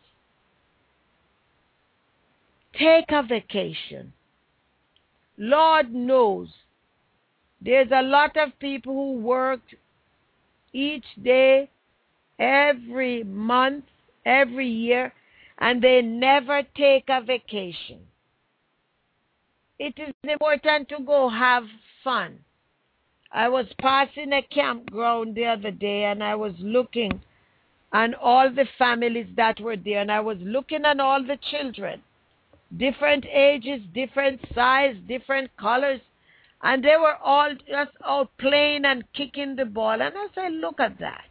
C: Take a vacation. Lord knows there's a lot of people who work each day, every month, every year, and they never take a vacation. It is important to go have fun. I was passing a campground the other day, and I was looking and all the families that were there, and I was looking at all the children, different ages, different size, different colors, and they were all just out playing and kicking the ball. And I said, look at that.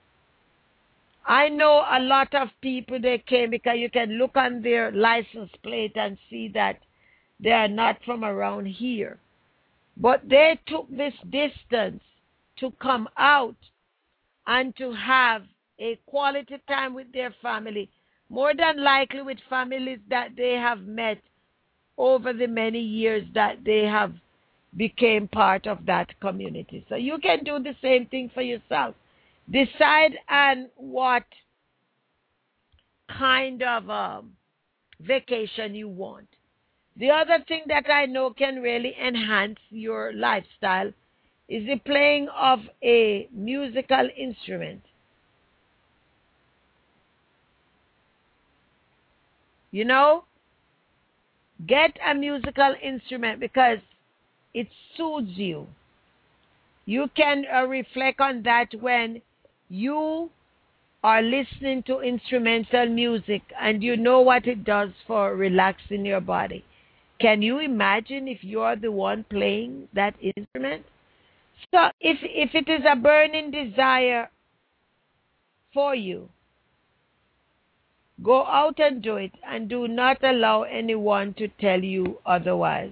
C: I know a lot of people, they came because you can look on their license plate and see that they are not from around here. But they took this distance to come out and to have a quality time with their family, more than likely with families that they have met over the many years that they have became part of that community. So you can do the same thing for yourself. Decide on what kind of vacation you want. The other thing that I know can really enhance your lifestyle is the playing of a musical instrument. You know, get a musical instrument because it soothes you. You can reflect on that when you are listening to instrumental music and you know what it does for relaxing your body. Can you imagine if you are the one playing that instrument? So if it is a burning desire for you, go out and do it, and do not allow anyone to tell you otherwise.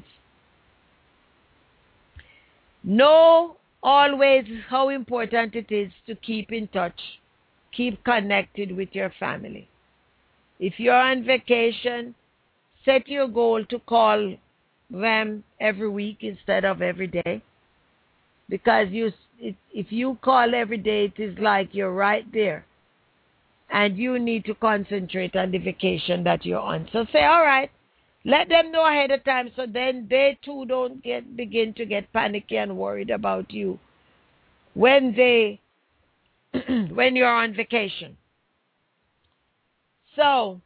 C: Know always how important it is to keep in touch, keep connected with your family. If you're on vacation, set your goal to call them every week instead of every day. Because if you call every day, it is like you're right there. And you need to concentrate on the vacation that you're on. So say, all right, let them know ahead of time so then they too don't begin to get panicky and worried about you when when you're on vacation. So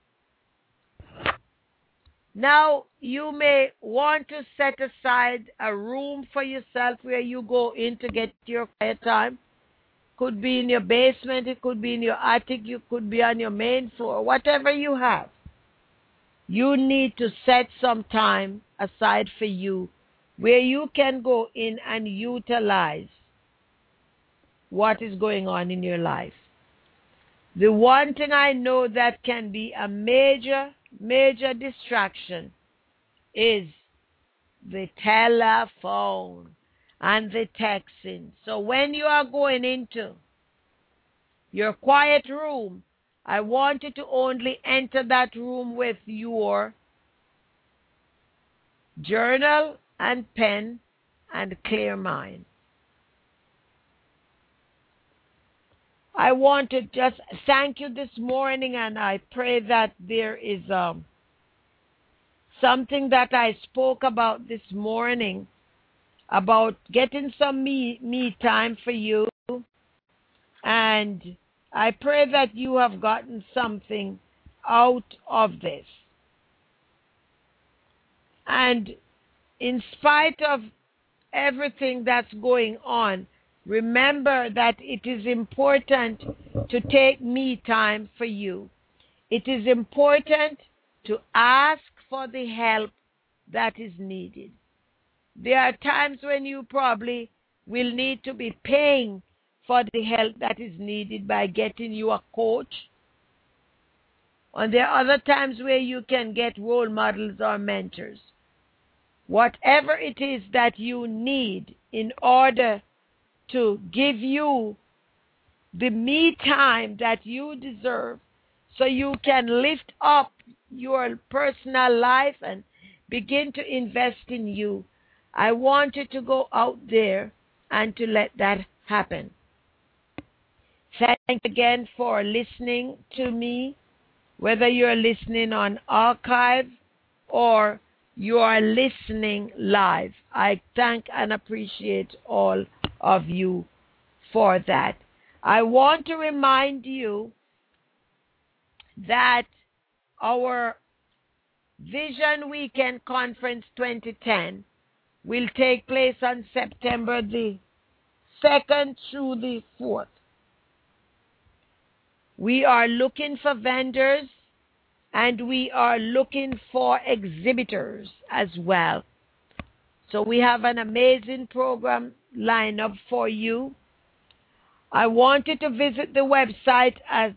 C: now you may want to set aside a room for yourself where you go in to get your quiet time. Could be in your basement, it could be in your attic, you could be on your main floor, whatever you have. You need to set some time aside for you where you can go in and utilize what is going on in your life. The one thing I know that can be a major distraction is the telephone and the texting. So when you are going into your quiet room, I want you to only enter that room with your journal and pen and clear mind. I want to just thank you this morning, and I pray that there is something that I spoke about this morning about getting some me time for you, and I pray that you have gotten something out of this. And in spite of everything that's going on, remember that it is important to take me time for you. It is important to ask for the help that is needed. There are times when you probably will need to be paying for the help that is needed by getting you a coach. And there are other times where you can get role models or mentors. Whatever it is that you need in order to give you the me time that you deserve so you can lift up your personal life and begin to invest in you, I want you to go out there and to let that happen. Thank you again for listening to me, whether you're listening on archive or you are listening live. I thank and appreciate all of you for that. I want to remind you that our Vision Weekend Conference 2010 will take place on September the 2nd through the 4th. We are looking for vendors and we are looking for exhibitors as well. So we have an amazing program lined up for you. I want you to visit the website at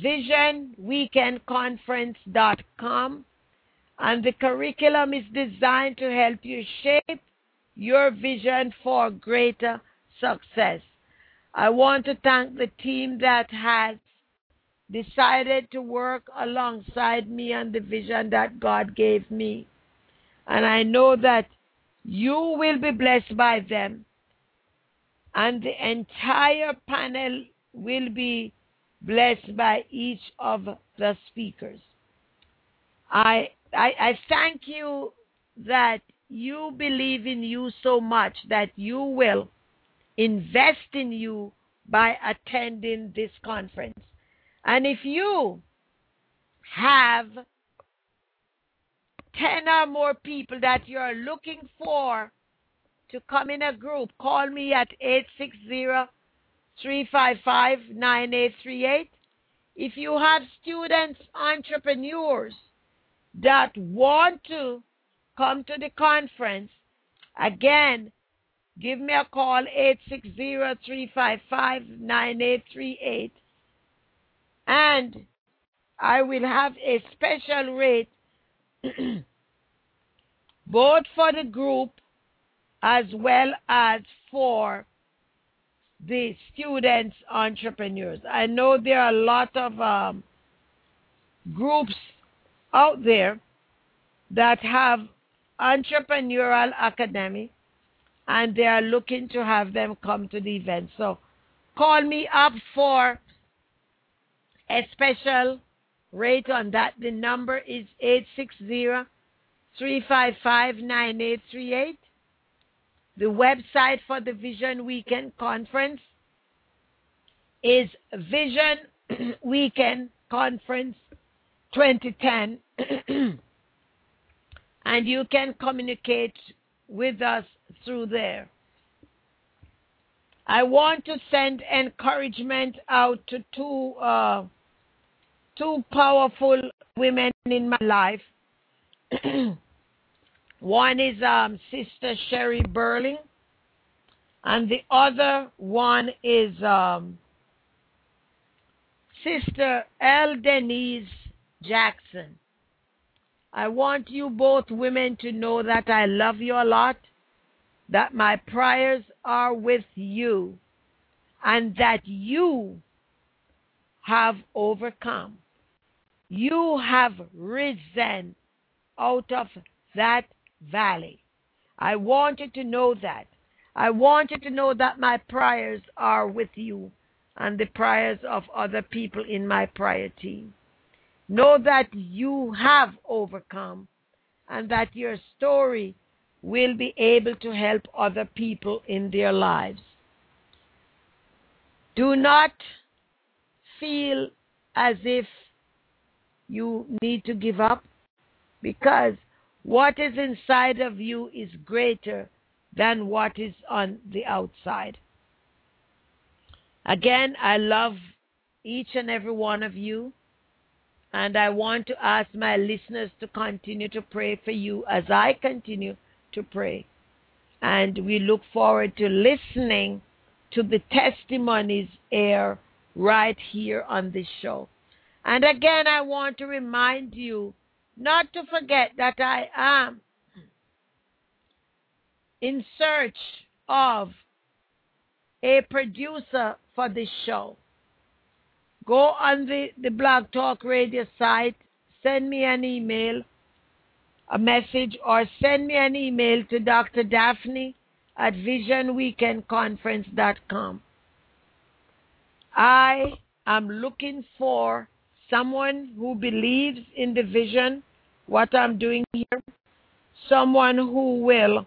C: visionweekendconference.com, and the curriculum is designed to help you shape your vision for greater success. I want to thank the team that has decided to work alongside me on the vision that God gave me. And I know that you will be blessed by them. And the entire panel will be blessed by each of the speakers. I thank you that you believe in you so much that you will invest in you by attending this conference. And if you have 10 or more people that you're looking for to come in a group, call me at 860-355-9838. If you have students, entrepreneurs that want to come to the conference, again, give me a call, 860-355-9838. And I will have a special rate both for the group as well as for the students, entrepreneurs. I know there are a lot of groups out there that have entrepreneurial academy, and they are looking to have them come to the event. So call me up for a special rate on that. The number is 860-355-9838. The website for the Vision Weekend Conference is Vision Weekend Conference 2010. And you can communicate with us through there. I want to send encouragement out to two powerful women in my life. One is Sister Sherry Burling, and the other one is Sister L. Denise Jackson. I want you both women to know that I love you a lot, that my prayers are with you, and that you have overcome. You have risen out of that valley. I want you to know that. I want you to know that my prayers are with you and the prayers of other people in my prayer team. Know that you have overcome and that your story will be able to help other people in their lives. Do not feel as if you need to give up, because what is inside of you is greater than what is on the outside. Again, I love each and every one of you, and I want to ask my listeners to continue to pray for you as I continue to pray. And we look forward to listening to the testimonies air right here on this show. And again, I want to remind you not to forget that I am in search of a producer for this show. Go on the Blog Talk Radio site, send me an email, a message, or send me an email to Dr. Daphne at visionweekendconference.com. I am looking for someone who believes in the vision, what I'm doing here, someone who will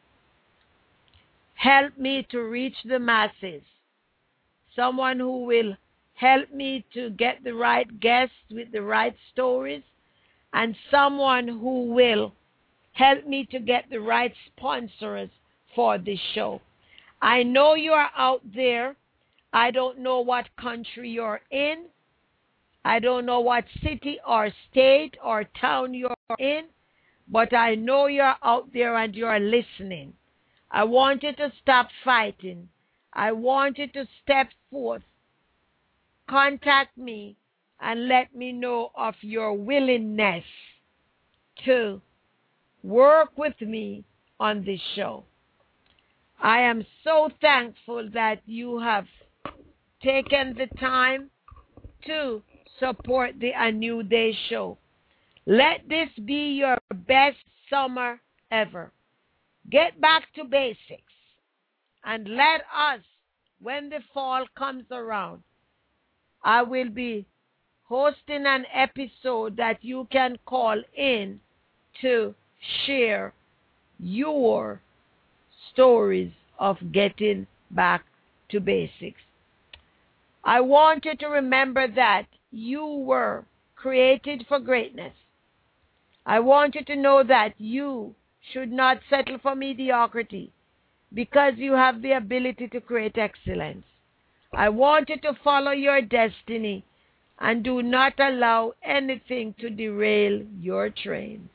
C: help me to reach the masses, someone who will help me to get the right guests with the right stories, and someone who will help me to get the right sponsors for this show. I know you are out there. I don't know what country you're in. I don't know what city or state or town you're in, but I know you're out there and you're listening. I want you to stop fighting. I want you to step forth. Contact me and let me know of your willingness to work with me on this show. I am so thankful that you have taken the time to support the A New Day show. Let this be your best summer ever. Get back to basics and let us, when the fall comes around, I will be hosting an episode that you can call in to share your stories of getting back to basics. I want you to remember that you were created for greatness. I want you to know that you should not settle for mediocrity because you have the ability to create excellence. I want you to follow your destiny and do not allow anything to derail your train.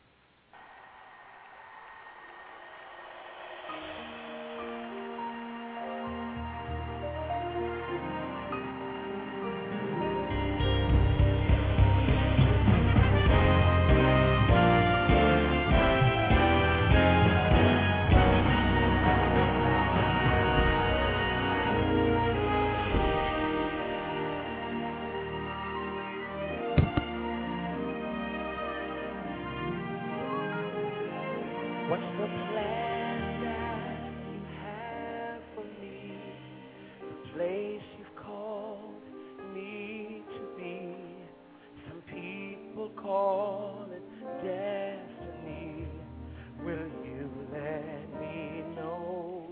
B: place you've called me to be. Some people call it destiny. Will you let me know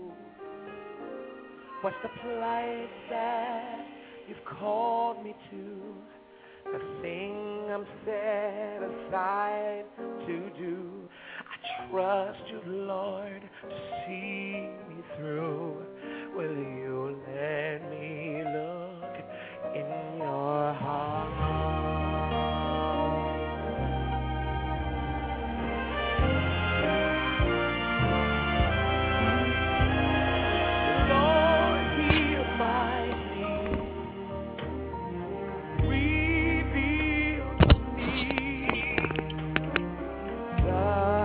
B: what's the place that you've called me to? The thing I'm set aside to do. I trust you, Lord, to see me through. Will you let me look in your heart? Lord, hear my plea. Reveal to me the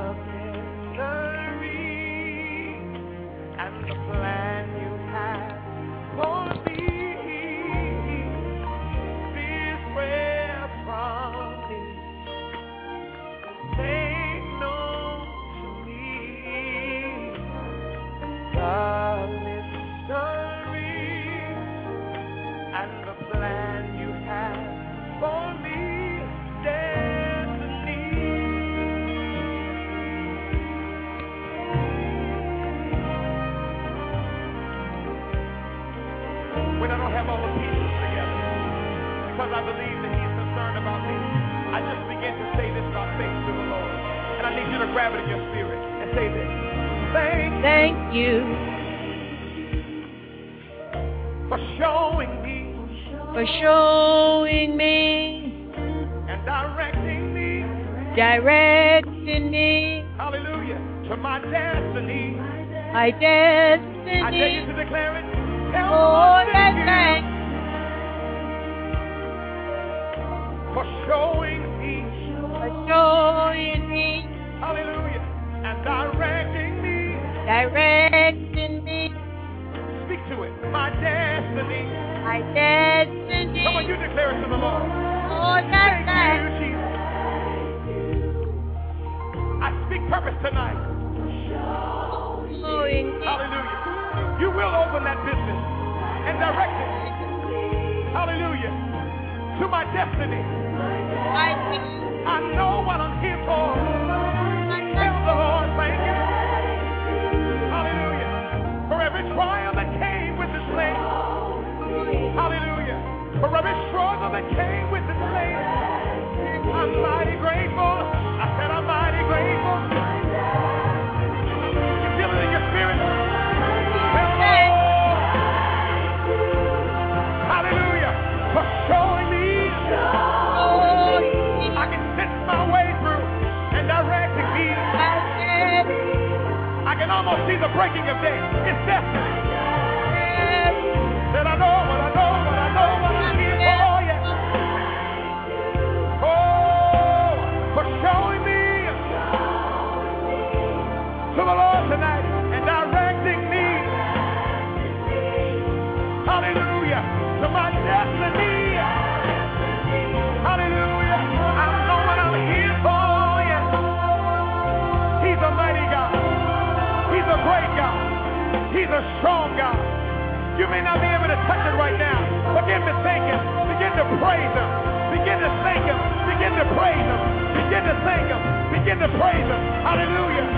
B: mystery and the plan you have for me. This prayer from me, make known to me the mystery and the plan you have for me. Destiny. When I don't have all the pieces together, because I believe that He's concerned about me, I just begin to say this by faith to the Lord. And I need you to grab it in your spirit and say this.
C: Thank you
B: For showing me
C: for showing me,
B: and directing me,
C: directing me,
B: hallelujah, to my destiny.
C: my
B: I dare you
C: destiny.
B: to declare it. Tell the
C: Oh,
B: Lord
C: that
B: thank you
C: thank
B: for showing me,
C: for showing me,
B: hallelujah, and directing me.
C: directing me,
B: Speak to it. My destiny.
C: my
B: Come on,
C: destiny.
B: you declare it to the Lord.
C: Oh, that
B: Thank
C: thank
B: you, Jesus. I speak purpose tonight.
C: showing me,
B: Hallelujah. You will open that business and direct it. Hallelujah. To my destiny.
C: my
B: I know what I'm here for. Tell the Lord, thank you. Hallelujah. For every trial that came with the slave. Hallelujah. For every struggle that came with the slave. I'm mighty grateful. I said I'm mighty grateful. You feel it in your spirit? Tell the Lord. Hallelujah. For showing me I can sense my way through and directing me. I can almost see the breaking of day. It's destiny. That I know what I know, what I know, what I'm here for. Yeah. Oh, for showing me to the Lord tonight and directing me. Hallelujah. To my destiny. Hallelujah. I know what I'm here for. Yeah. He's a mighty God. He's a great God. He's a strong God. You may not be able to touch it right now. Begin to thank Him. Begin to praise Him. Begin to thank Him. Begin to praise Him. Begin to thank Him. Begin to praise Him. Hallelujah.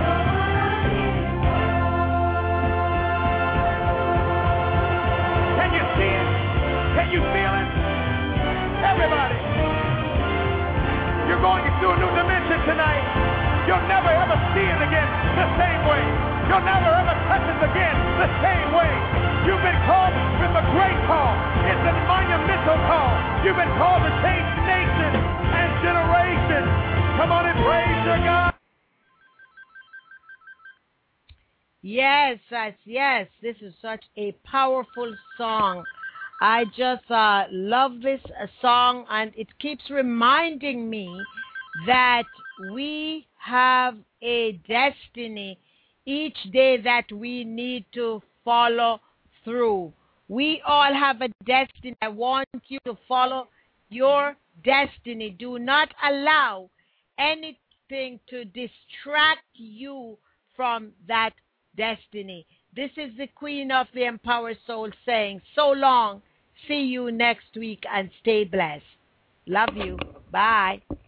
B: Can you see it? Can you feel it? Everybody. You're going into a new dimension tonight. You'll never ever see it again the same way. You'll never ever touch it again the same way. You've been called with a great call. It's a monumental call. You've been called to change nations and generations. Come on and praise your God.
C: Yes, yes. This is such a powerful song. I just love this song, and it keeps reminding me that we have a destiny each day that we need to follow through. We all have a destiny. I want you to follow your destiny. Do not allow anything to distract you from that destiny. This is the Queen of the Empowered Soul saying, so long. See you next week and stay blessed. Love you. Bye.